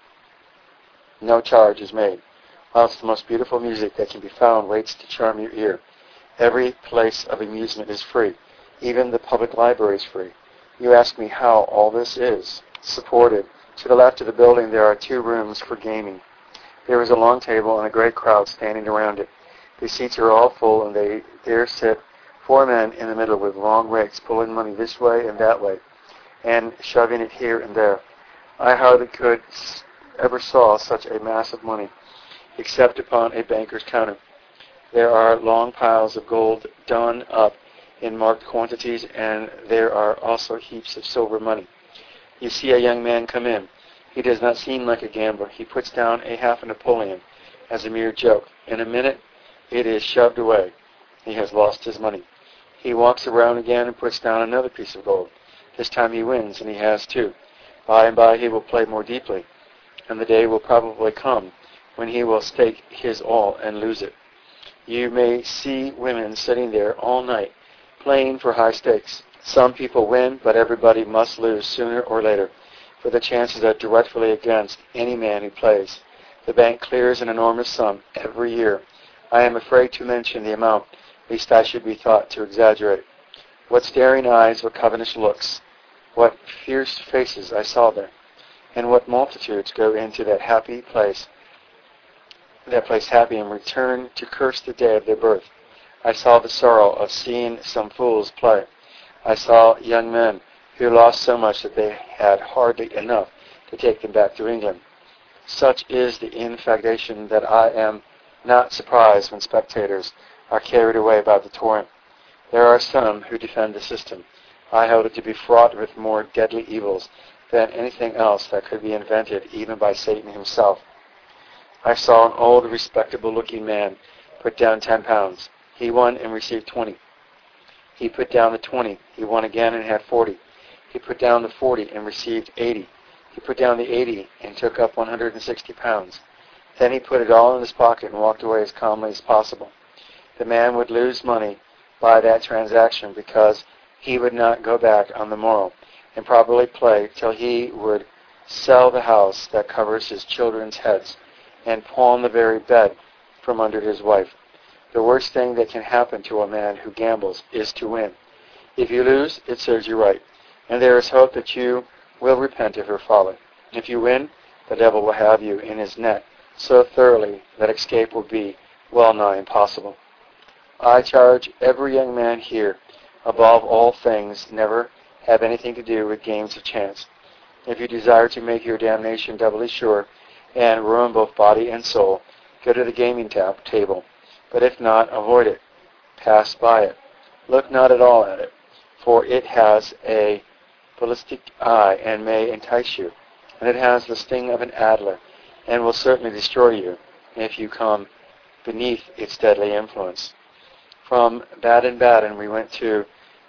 No charge is made, whilst the most beautiful music that can be found waits to charm your ear. Every place of amusement is free. Even the public library is free. You ask me how all this is supported. To the left of the building there are 2 rooms for gaming. There is a long table and a great crowd standing around it. The seats are all full, and there sit 4 men in the middle with long rakes pulling money this way and that way and shoving it here and there. I hardly ever saw such a mass of money except upon a banker's counter. There are long piles of gold done up in marked quantities, and there are also heaps of silver money. You see a young man come in. He does not seem like a gambler. He puts down a half a Napoleon as a mere joke. In a minute it is shoved away. He has lost his money. He walks around again and puts down another piece of gold. This time he wins, and he has 2. By and by he will play more deeply, and the day will probably come when he will stake his all and lose it. You may see women sitting there all night playing for high stakes. Some people win, but everybody must lose sooner or later, for the chances are directly against any man who plays. The bank clears an enormous sum every year. I am afraid to mention the amount, lest I should be thought to exaggerate. What staring eyes, what covetous looks, what fierce faces I saw there, and what multitudes go into that place happy and return to curse the day of their birth. I saw the sorrow of seeing some fools play. I saw young men who lost so much that they had hardly enough to take them back to England. Such is the infatuation that I am not surprised when spectators are carried away by the torrent. There are some who defend the system. I held it to be fraught with more deadly evils than anything else that could be invented even by Satan himself. I saw an old, respectable-looking man put down 10 pounds. He won and received 20. He put down the 20. He won again and had 40. He put down the 40 and received 80. He put down the 80 and took up 160 pounds. Then he put it all in his pocket and walked away as calmly as possible. The man would lose money by that transaction because he would not go back on the morrow and probably play till he would sell the house that covers his children's heads and pawn the very bed from under his wife. The worst thing that can happen to a man who gambles is to win. If you lose, it serves you right, and there is hope that you will repent of your folly. If you win, the devil will have you in his net so thoroughly that escape will be well nigh impossible. I charge every young man here, above all things, never have anything to do with games of chance. If you desire to make your damnation doubly sure and ruin both body and soul, go to the gaming table. But if not, avoid it. Pass by it. Look not at all at it, for it has a ballistic eye and may entice you, and it has the sting of an adder, and will certainly destroy you if you come beneath its deadly influence. From Baden-Baden we went to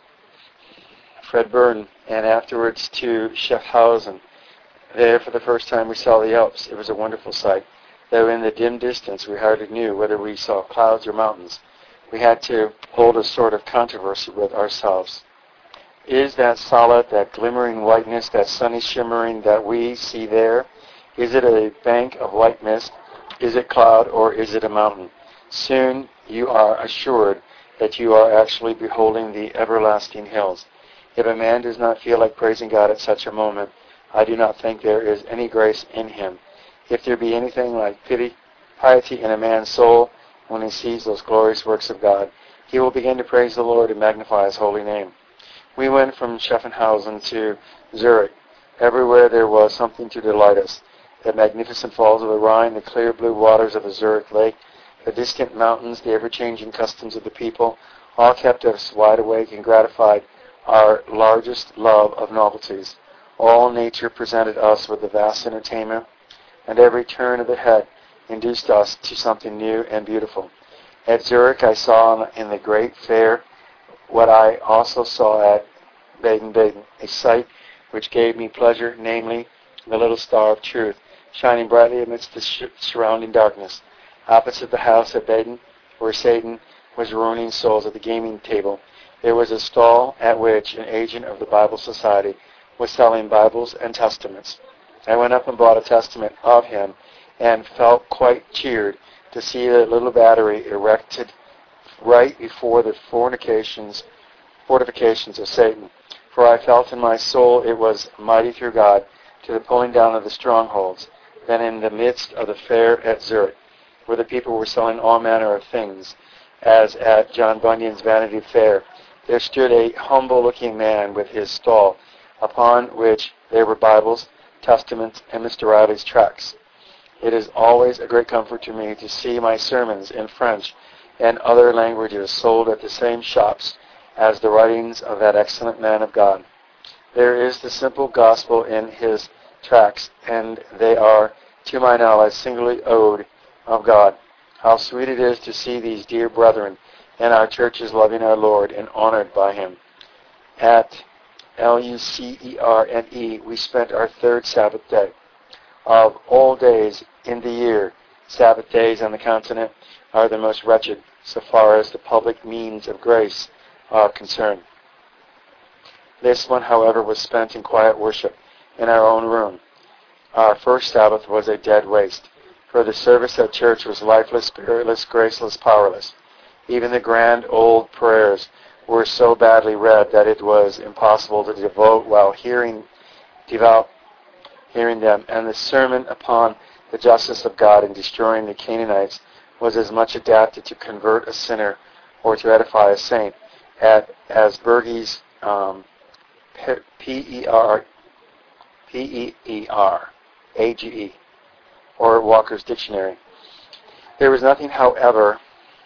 Fredbern and afterwards to Schaffhausen. There for the first time we saw the Alps. It was a wonderful sight. Though in the dim distance we hardly knew whether we saw clouds or mountains. We had to hold a sort of controversy with ourselves. Is that solid, that glimmering whiteness, that sunny shimmering that we see there? Is it a bank of white mist? Is it cloud, or is it a mountain? Soon you are assured that you are actually beholding the everlasting hills. If a man does not feel like praising God at such a moment, I do not think there is any grace in him. If there be anything like piety in a man's soul, when he sees those glorious works of God, he will begin to praise the Lord and magnify His holy name. We went from Schaffhausen to Zurich. Everywhere there was something to delight us. The magnificent falls of the Rhine, the clear blue waters of the Zurich lake, the distant mountains, the ever-changing customs of the people, all kept us wide awake and gratified our largest love of novelties. All nature presented us with the vast entertainment, and every turn of the head induced us to something new and beautiful. At Zurich I saw in the great fair what I also saw at Baden-Baden, a sight which gave me pleasure, namely the little star of truth, shining brightly amidst the surrounding darkness. Opposite the house at Baden, where Satan was ruining souls at the gaming table, there was a stall at which an agent of the Bible Society was selling Bibles and Testaments. I went up and bought a Testament of him and felt quite cheered to see the little battery erected right before the fortifications of Satan. For I felt in my soul it was mighty through God to the pulling down of the strongholds. Then in the midst of the fair at Zurich, where the people were selling all manner of things, as at John Bunyan's Vanity Fair, there stood a humble-looking man with his stall, upon which there were Bibles, Testaments, and Mr. Riley's tracts. It is always a great comfort to me to see my sermons in French and other languages sold at the same shops as the writings of that excellent man of God. There is the simple gospel in his tracts, and they are, to my knowledge, singly owed of God. How sweet it is to see these dear brethren in our churches loving our Lord and honored by Him. At Lucerne, we spent our third Sabbath day. Of all days in the year, Sabbath days on the continent are the most wretched, so far as the public means of grace are concerned. This one, however, was spent in quiet worship in our own room. Our first Sabbath was a dead waste, for the service at church was lifeless, spiritless, graceless, powerless. Even the grand old prayers were so badly read that it was impossible to devote while hearing them, and the sermon upon the justice of God in destroying the Canaanites was as much adapted to convert a sinner or to edify a saint as Bergey's P-E-R-A-G-E, or Walker's Dictionary. There was nothing, however,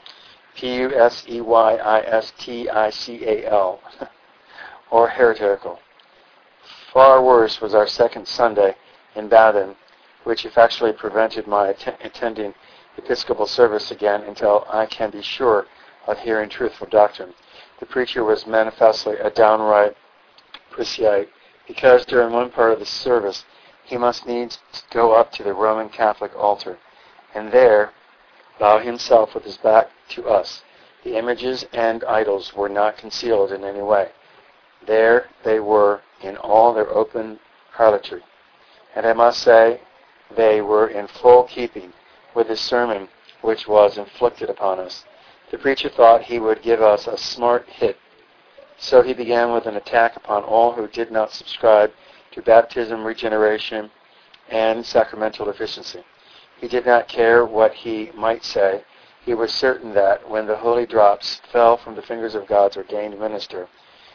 P-U-S-E-Y-I-S-T-I-C-A-L, or heretical. Far worse was our second Sunday in Baden, which effectually prevented my attending Episcopal service again until I can be sure of hearing truthful doctrine. The preacher was manifestly a downright Puseyite, because during one part of the service he must needs go up to the Roman Catholic altar, and there bow himself with his back to us. The images and idols were not concealed in any way. There they were in all their open harlotry, and I must say they were in full keeping with the sermon which was inflicted upon us. The preacher thought he would give us a smart hit, so he began with an attack upon all who did not subscribe to baptism, regeneration, and sacramental efficiency. He did not care what he might say. He was certain that when the holy drops fell from the fingers of God's ordained minister,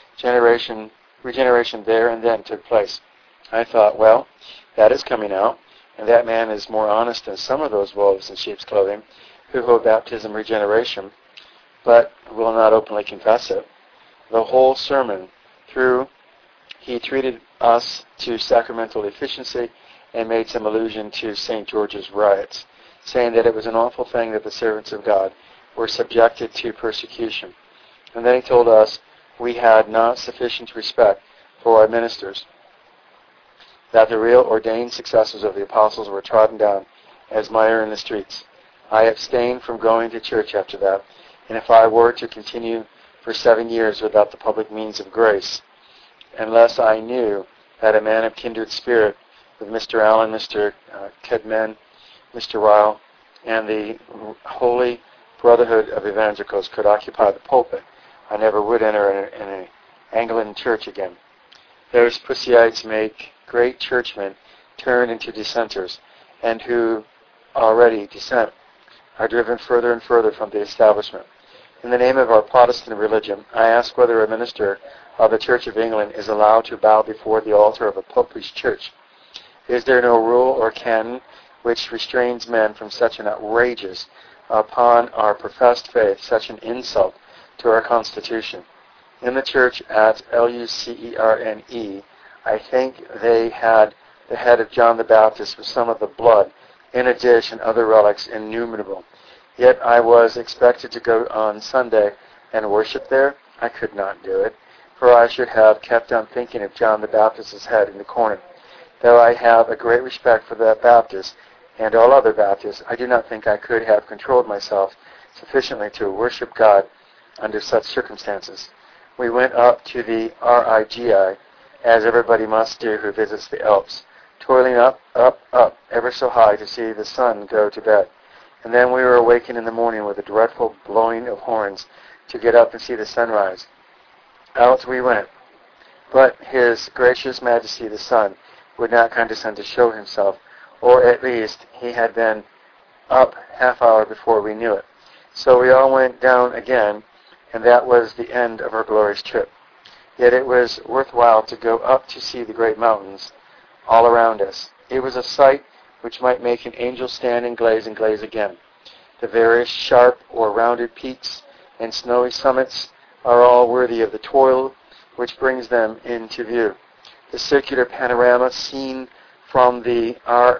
regeneration there and then took place. I thought, well, that is coming out, and that man is more honest than some of those wolves in sheep's clothing who hold baptism regeneration, but will not openly confess it. The whole sermon through, he treated us to sacramental efficiency and made some allusion to St. George's riots, saying that it was an awful thing that the servants of God were subjected to persecution. And then he told us we had not sufficient respect for our ministers, that the real ordained successors of the apostles were trodden down as mire in the streets. I abstained from going to church after that, and if I were to continue for 7 years without the public means of grace, unless I knew that a man of kindred spirit with Mr. Allen, Mr. Kedman, Mr. Ryle, and the Holy Brotherhood of Evangelicals could occupy the pulpit, I never would enter in an Anglican church again. Those pussyites make great churchmen turn into dissenters, and who already dissent are driven further and further from the establishment. In the name of our Protestant religion, I ask whether a minister of the Church of England is allowed to bow before the altar of a popish church. Is there no rule or canon which restrains men from such an outrageous upon our professed faith, such an insult to our Constitution? In the church at Lucerne, I think they had the head of John the Baptist with some of the blood in a dish and other relics innumerable. Yet I was expected to go on Sunday and worship there. I could not do it, for I should have kept on thinking of John the Baptist's head in the corner. Though I have a great respect for that Baptist and all other Baptists, I do not think I could have controlled myself sufficiently to worship God under such circumstances. We went up to the RIGI, as everybody must do who visits the Alps, toiling up, ever so high to see the sun go to bed. And then we were awakened in the morning with a dreadful blowing of horns to get up and see the sunrise. Out we went. But His Gracious Majesty the Sun would not condescend to show himself, or at least he had been up half-hour before we knew it. So we all went down again, and that was the end of our glorious trip. Yet it was worthwhile to go up to see the great mountains all around us. It was a sight which might make an angel stand and glaze again. The various sharp or rounded peaks and snowy summits are all worthy of the toil which brings them into view. The circular panorama seen from the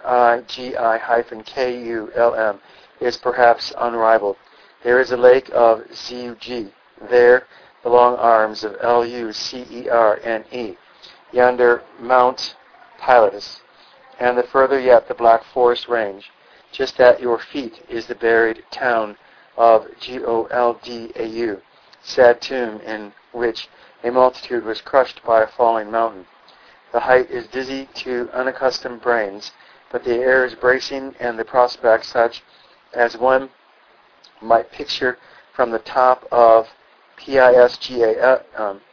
RIGI-KULM is perhaps unrivaled. There is a lake of Zug, there the long arms of LUCERNE, yonder Mount Pilatus, and the further yet the Black Forest Range. Just at your feet is the buried town of Goldau, sad tomb in which a multitude was crushed by a falling mountain. The height is dizzy to unaccustomed brains, but the air is bracing and the prospect such as one might picture from the top of PISGAH,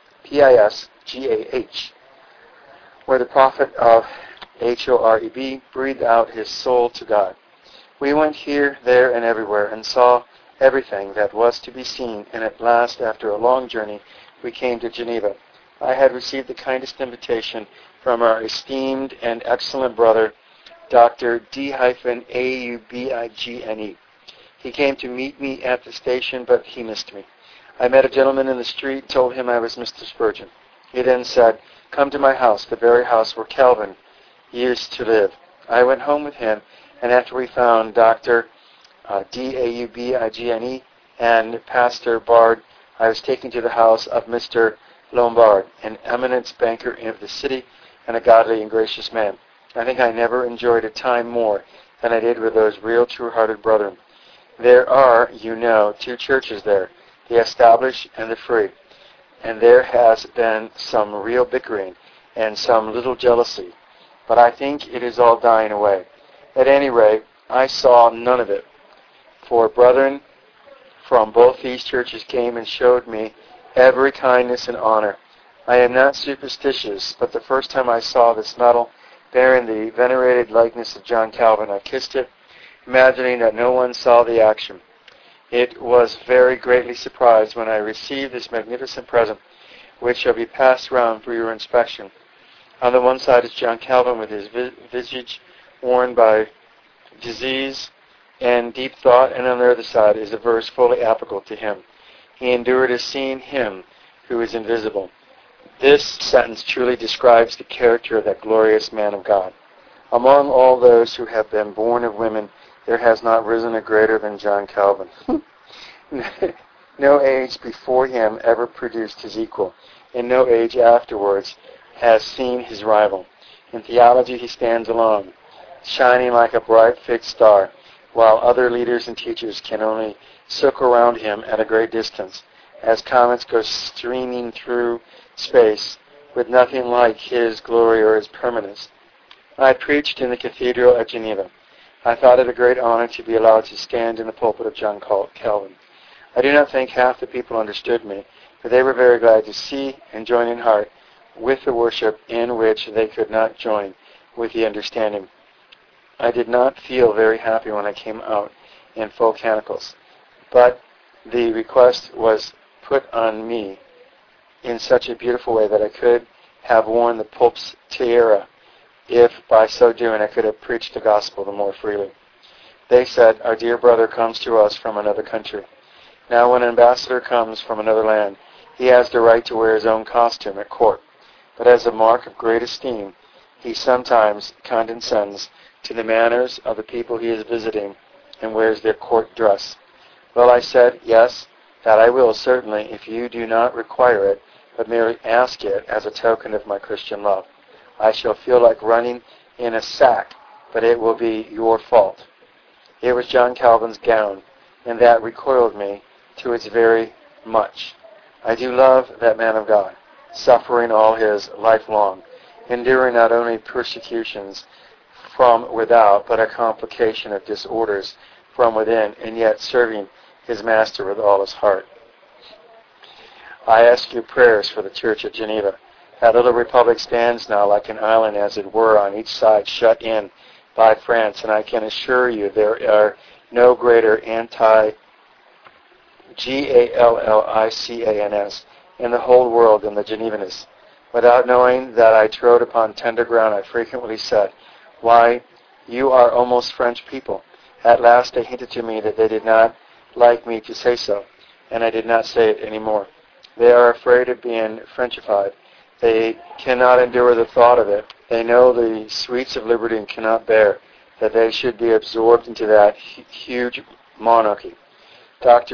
where the prophet of HOREB breathed out his soul to God. We went here, there, and everywhere, and saw everything that was to be seen, and at last, after a long journey, we came to Geneva. I had received the kindest invitation from our esteemed and excellent brother, Dr. D-Aubigne. He came to meet me at the station, but he missed me. I met a gentleman in the street, told him I was Mr. Spurgeon. He then said, "Come to my house, the very house where Calvin used to live." I went home with him, and after we found Dr. D-Aubigne and Pastor Bard, I was taken to the house of Mr. Lombard, an eminent banker of the city and a godly and gracious man. I think I never enjoyed a time more than I did with those real true-hearted brethren. There are, you know, 2 churches there, the established and the free, and there has been some real bickering and some little jealousy, but I think it is all dying away. At any rate, I saw none of it, for brethren from both these churches came and showed me every kindness and honor. I am not superstitious, but the first time I saw this medal bearing the venerated likeness of John Calvin, I kissed it imagining that no one saw the action. It was very greatly surprised when I received this magnificent present, which shall be passed round for your inspection. On the one side is John Calvin with his visage worn by disease and deep thought, and on the other side is a verse fully applicable to him. He endured as seeing him who is invisible. This sentence truly describes the character of that glorious man of God. Among all those who have been born of women, there has not risen a greater than John Calvin. No age before him ever produced his equal, and no age afterwards has seen his rival. In theology he stands alone, shining like a bright fixed star, while other leaders and teachers can only circle around him at a great distance, as comets go streaming through space, with nothing like his glory or his permanence. I preached in the cathedral at Geneva. I thought it a great honor to be allowed to stand in the pulpit of John Calvin. I do not think half the people understood me, but they were very glad to see and join in heart with the worship in which they could not join with the understanding. I did not feel very happy when I came out in full canticles, but the request was put on me in such a beautiful way that I could have worn the Pope's tiara if by so doing I could have preached the gospel the more freely. They said, "Our dear brother comes to us from another country." Now when an ambassador comes from another land, he has the right to wear his own costume at court, but as a mark of great esteem, he sometimes condescends to the manners of the people he is visiting and wears their court dress. Well, I said, yes, that I will certainly, if you do not require it, but merely ask it as a token of my Christian love. I shall feel like running in a sack, but it will be your fault. It was John Calvin's gown, and that recoiled me to its very much. I do love that man of God, suffering all his life long, enduring not only persecutions from without, but a complication of disorders from within, and yet serving his master with all his heart. I ask your prayers for the church at Geneva. That little republic stands now like an island, as it were, on each side shut in by France, and I can assure you there are no greater anti-Gallicans in the whole world than the Genevans. Without knowing that I trod upon tender ground, I frequently said, "Why, you are almost French people." At last they hinted to me that they did not like me to say so, and I did not say it any more. They are afraid of being Frenchified. They cannot endure the thought of it. They know the sweets of liberty and cannot bear that they should be absorbed into that huge monarchy. Dr.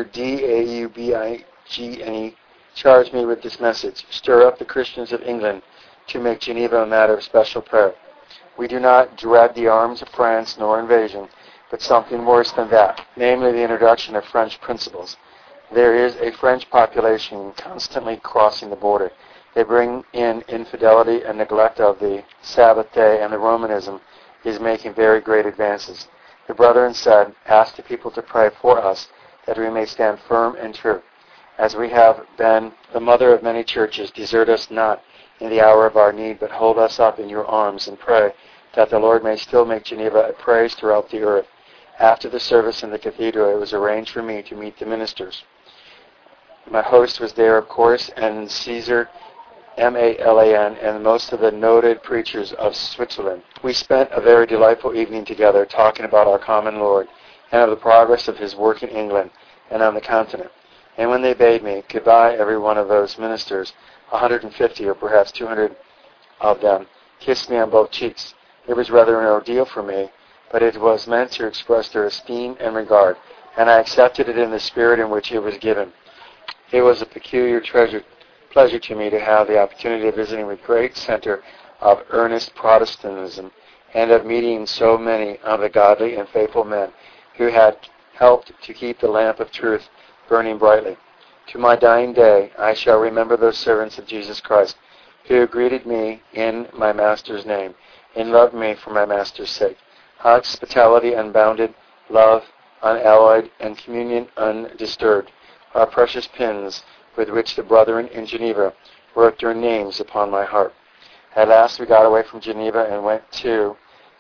Daubigny charged me with this message: stir up the Christians of England to make Geneva a matter of special prayer. We do not dread the arms of France nor invasion, but something worse than that, namely the introduction of French principles. There is a French population constantly crossing the border. They bring in infidelity and neglect of the Sabbath day, and the Romanism is making very great advances. The brethren said, "Ask the people to pray for us, that we may stand firm and true. As we have been the mother of many churches, desert us not in the hour of our need, but hold us up in your arms, and pray that the Lord may still make Geneva a praise throughout the earth." After the service in the cathedral, it was arranged for me to meet the ministers. My host was there, of course, and Caesar Malan, and most of the noted preachers of Switzerland. We spent a very delightful evening together, talking about our common Lord, and of the progress of his work in England and on the continent. And when they bade me goodbye, every one of those ministers, 150 or perhaps 200 of them, kissed me on both cheeks. It was rather an ordeal for me, but it was meant to express their esteem and regard, and I accepted it in the spirit in which it was given. It was a peculiar pleasure to me to have the opportunity of visiting the great center of earnest Protestantism, and of meeting so many of the godly and faithful men who had helped to keep the lamp of truth burning brightly. To my dying day, I shall remember those servants of Jesus Christ who greeted me in my Master's name and loved me for my Master's sake. Hospitality unbounded, love unalloyed, and communion undisturbed are precious pins with which the brethren in Geneva wrote their names upon my heart. At last we got away from Geneva and went to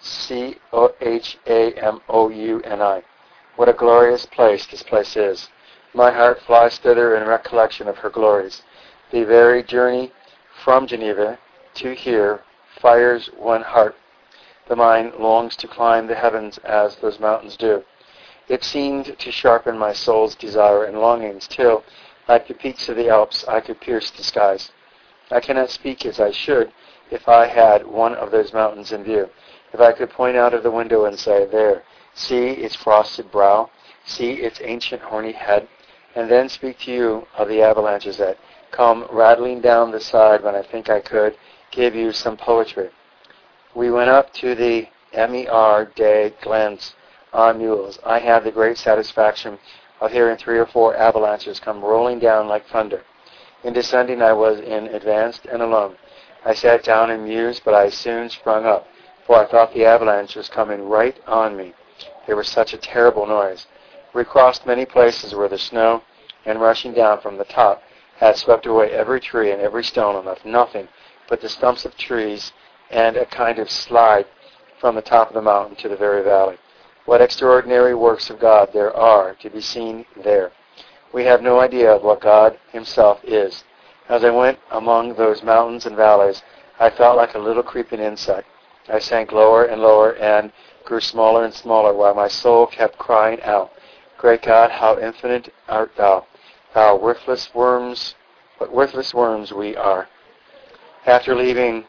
Chamouni. What a glorious place this place is. My heart flies thither in recollection of her glories. The very journey from Geneva to here fires one heart. The mind longs to climb the heavens as those mountains do. It seemed to sharpen my soul's desire and longings till, like the peaks of the Alps, I could pierce the skies. I cannot speak as I should if I had one of those mountains in view. If I could point out of the window and say, there, see its frosted brow, see its ancient horny head, and then speak to you of the avalanches that come rattling down the side when I think I could give you some poetry. We went up to the Mer des Glens on mules. I had the great satisfaction of hearing 3 or 4 avalanches come rolling down like thunder. In descending I was in advance and alone. I sat down and mused, but I soon sprung up, for I thought the avalanche was coming right on me. There was such a terrible noise. We crossed many places where the snow, and rushing down from the top, had swept away every tree and every stone and left nothing but the stumps of trees and a kind of slide from the top of the mountain to the very valley. What extraordinary works of God there are to be seen there. We have no idea of what God himself is. As I went among those mountains and valleys, I felt like a little creeping insect. I sank lower and lower and grew smaller and smaller while my soul kept crying out, Great God, how infinite art thou! Thou worthless worms, what worthless worms we are. After leaving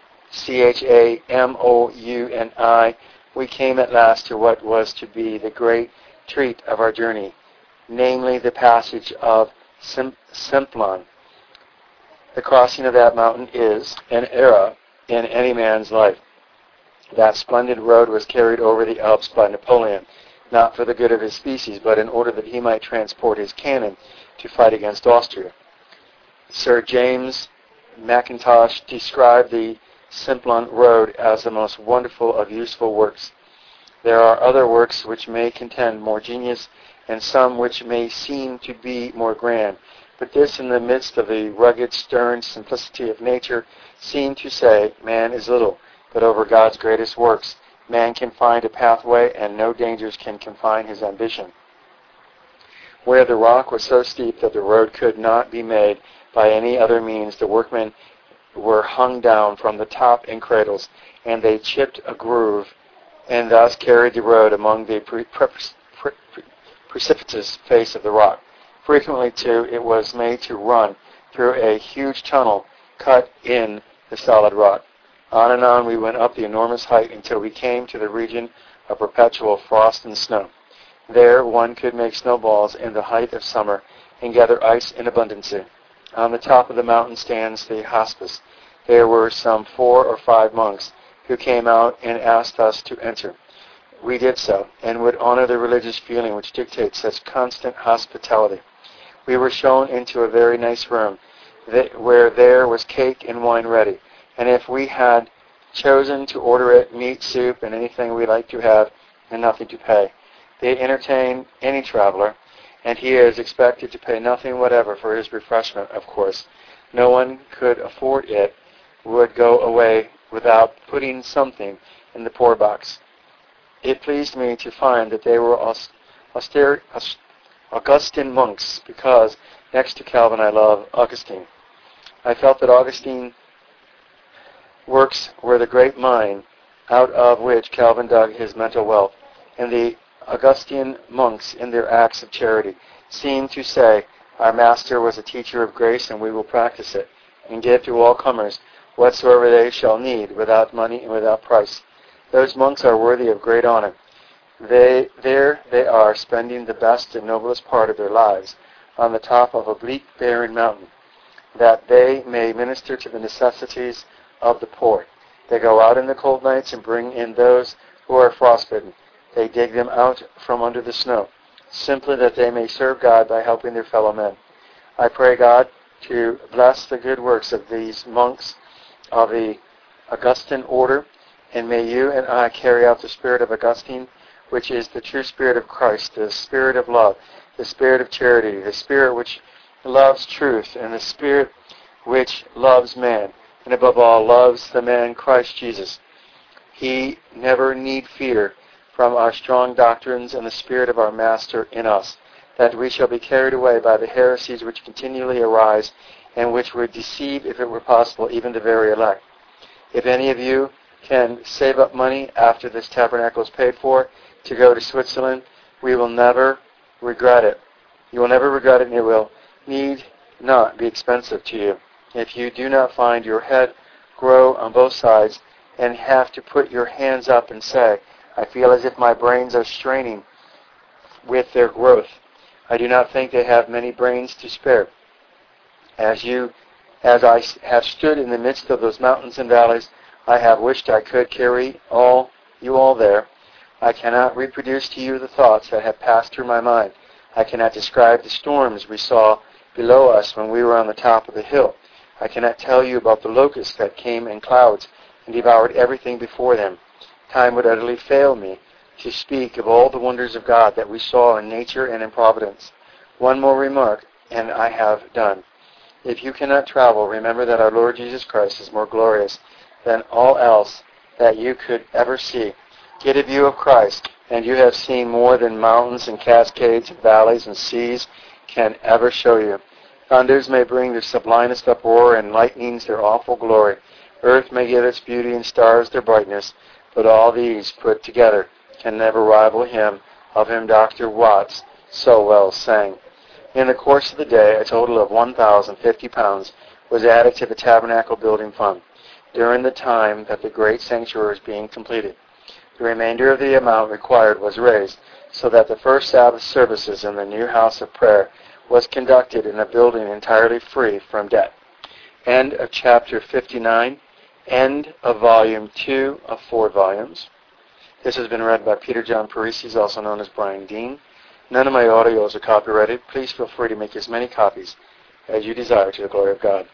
Chamouni, we came at last to what was to be the great treat of our journey, namely the passage of Simplon. The crossing of that mountain is an era in any man's life. That splendid road was carried over the Alps by Napoleon, not for the good of his species, but in order that he might transport his cannon to fight against Austria. Sir James Mackintosh described the Simplon road as the most wonderful of useful works. There are other works which may contend more genius, and some which may seem to be more grand, but this, in the midst of the rugged, stern simplicity of nature, seemed to say, man is little, but over God's greatest works, man can find a pathway, and no dangers can confine his ambition. Where the rock was so steep that the road could not be made by any other means, the workmen were hung down from the top in cradles, and they chipped a groove, and thus carried the road among the precipitous face of the rock. Frequently, too, it was made to run through a huge tunnel cut in the solid rock. On and on we went up the enormous height until we came to the region of perpetual frost and snow. There one could make snowballs in the height of summer and gather ice in abundance. On the top of the mountain stands the hospice. There were some 4 or 5 monks who came out and asked us to enter. We did so, and would honor the religious feeling which dictates such constant hospitality. We were shown into a very nice room, where there was cake and wine ready, and if we had chosen to order it, meat, soup, and anything we liked to have, and nothing to pay. They entertain any traveler, and he is expected to pay nothing whatever for his refreshment, of course. No one could afford it, would go away without putting something in the poor box. It pleased me to find that they were Augustine monks, because next to Calvin I love Augustine. I felt that Augustine works were the great mine out of which Calvin dug his mental wealth, and the Augustine monks in their acts of charity seemed to say, our master was a teacher of grace, and we will practice it, and give to all comers whatsoever they shall need, without money and without price. Those monks are worthy of great honor. They are spending the best and noblest part of their lives on the top of a bleak, barren mountain, that they may minister to the necessities of the poor. They go out in the cold nights and bring in those who are frostbitten. They dig them out from under the snow, simply that they may serve God by helping their fellow men. I pray God to bless the good works of these monks of the Augustine order, and may you and I carry out the spirit of Augustine, which is the true spirit of Christ, the spirit of love, the spirit of charity, the spirit which loves truth, and the spirit which loves man, and above all loves the man Christ Jesus. he never need fear from our strong doctrines and the Spirit of our Master in us, that we shall be carried away by the heresies which continually arise and which would deceive, if it were possible, even the very elect. If any of you can save up money after this tabernacle is paid for to go to Switzerland, we will never regret it. You will never regret it, and it will need not be expensive to you. If you do not find your head grow on both sides and have to put your hands up and say, I feel as if my brains are straining with their growth. I do not think they have many brains to spare. As I have stood in the midst of those mountains and valleys, I have wished I could carry you all there. I cannot reproduce to you the thoughts that have passed through my mind. I cannot describe the storms we saw below us when we were on the top of the hill. I cannot tell you about the locusts that came in clouds and devoured everything before them. Time would utterly fail me to speak of all the wonders of God that we saw in nature and in providence. One more remark, and I have done. If you cannot travel, remember that our Lord Jesus Christ is more glorious than all else that you could ever see. Get a view of Christ, and you have seen more than mountains and cascades and valleys and seas can ever show you. Thunders may bring their sublimest uproar, and lightnings their awful glory. Earth may give its beauty and stars their brightness, but all these put together can never rival him of whom Dr. Watts so well sang. In the course of the day, a total of £1,050 was added to the tabernacle building fund during the time that the great sanctuary was being completed. The remainder of the amount required was raised so that the first Sabbath services in the new house of prayer was conducted in a building entirely free from debt. End of chapter 59. End of volume 2 of 4 volumes. This has been read by Peter John Parisi, also known as Brian Dean. None of my audios are copyrighted. Please feel free to make as many copies as you desire to the glory of God.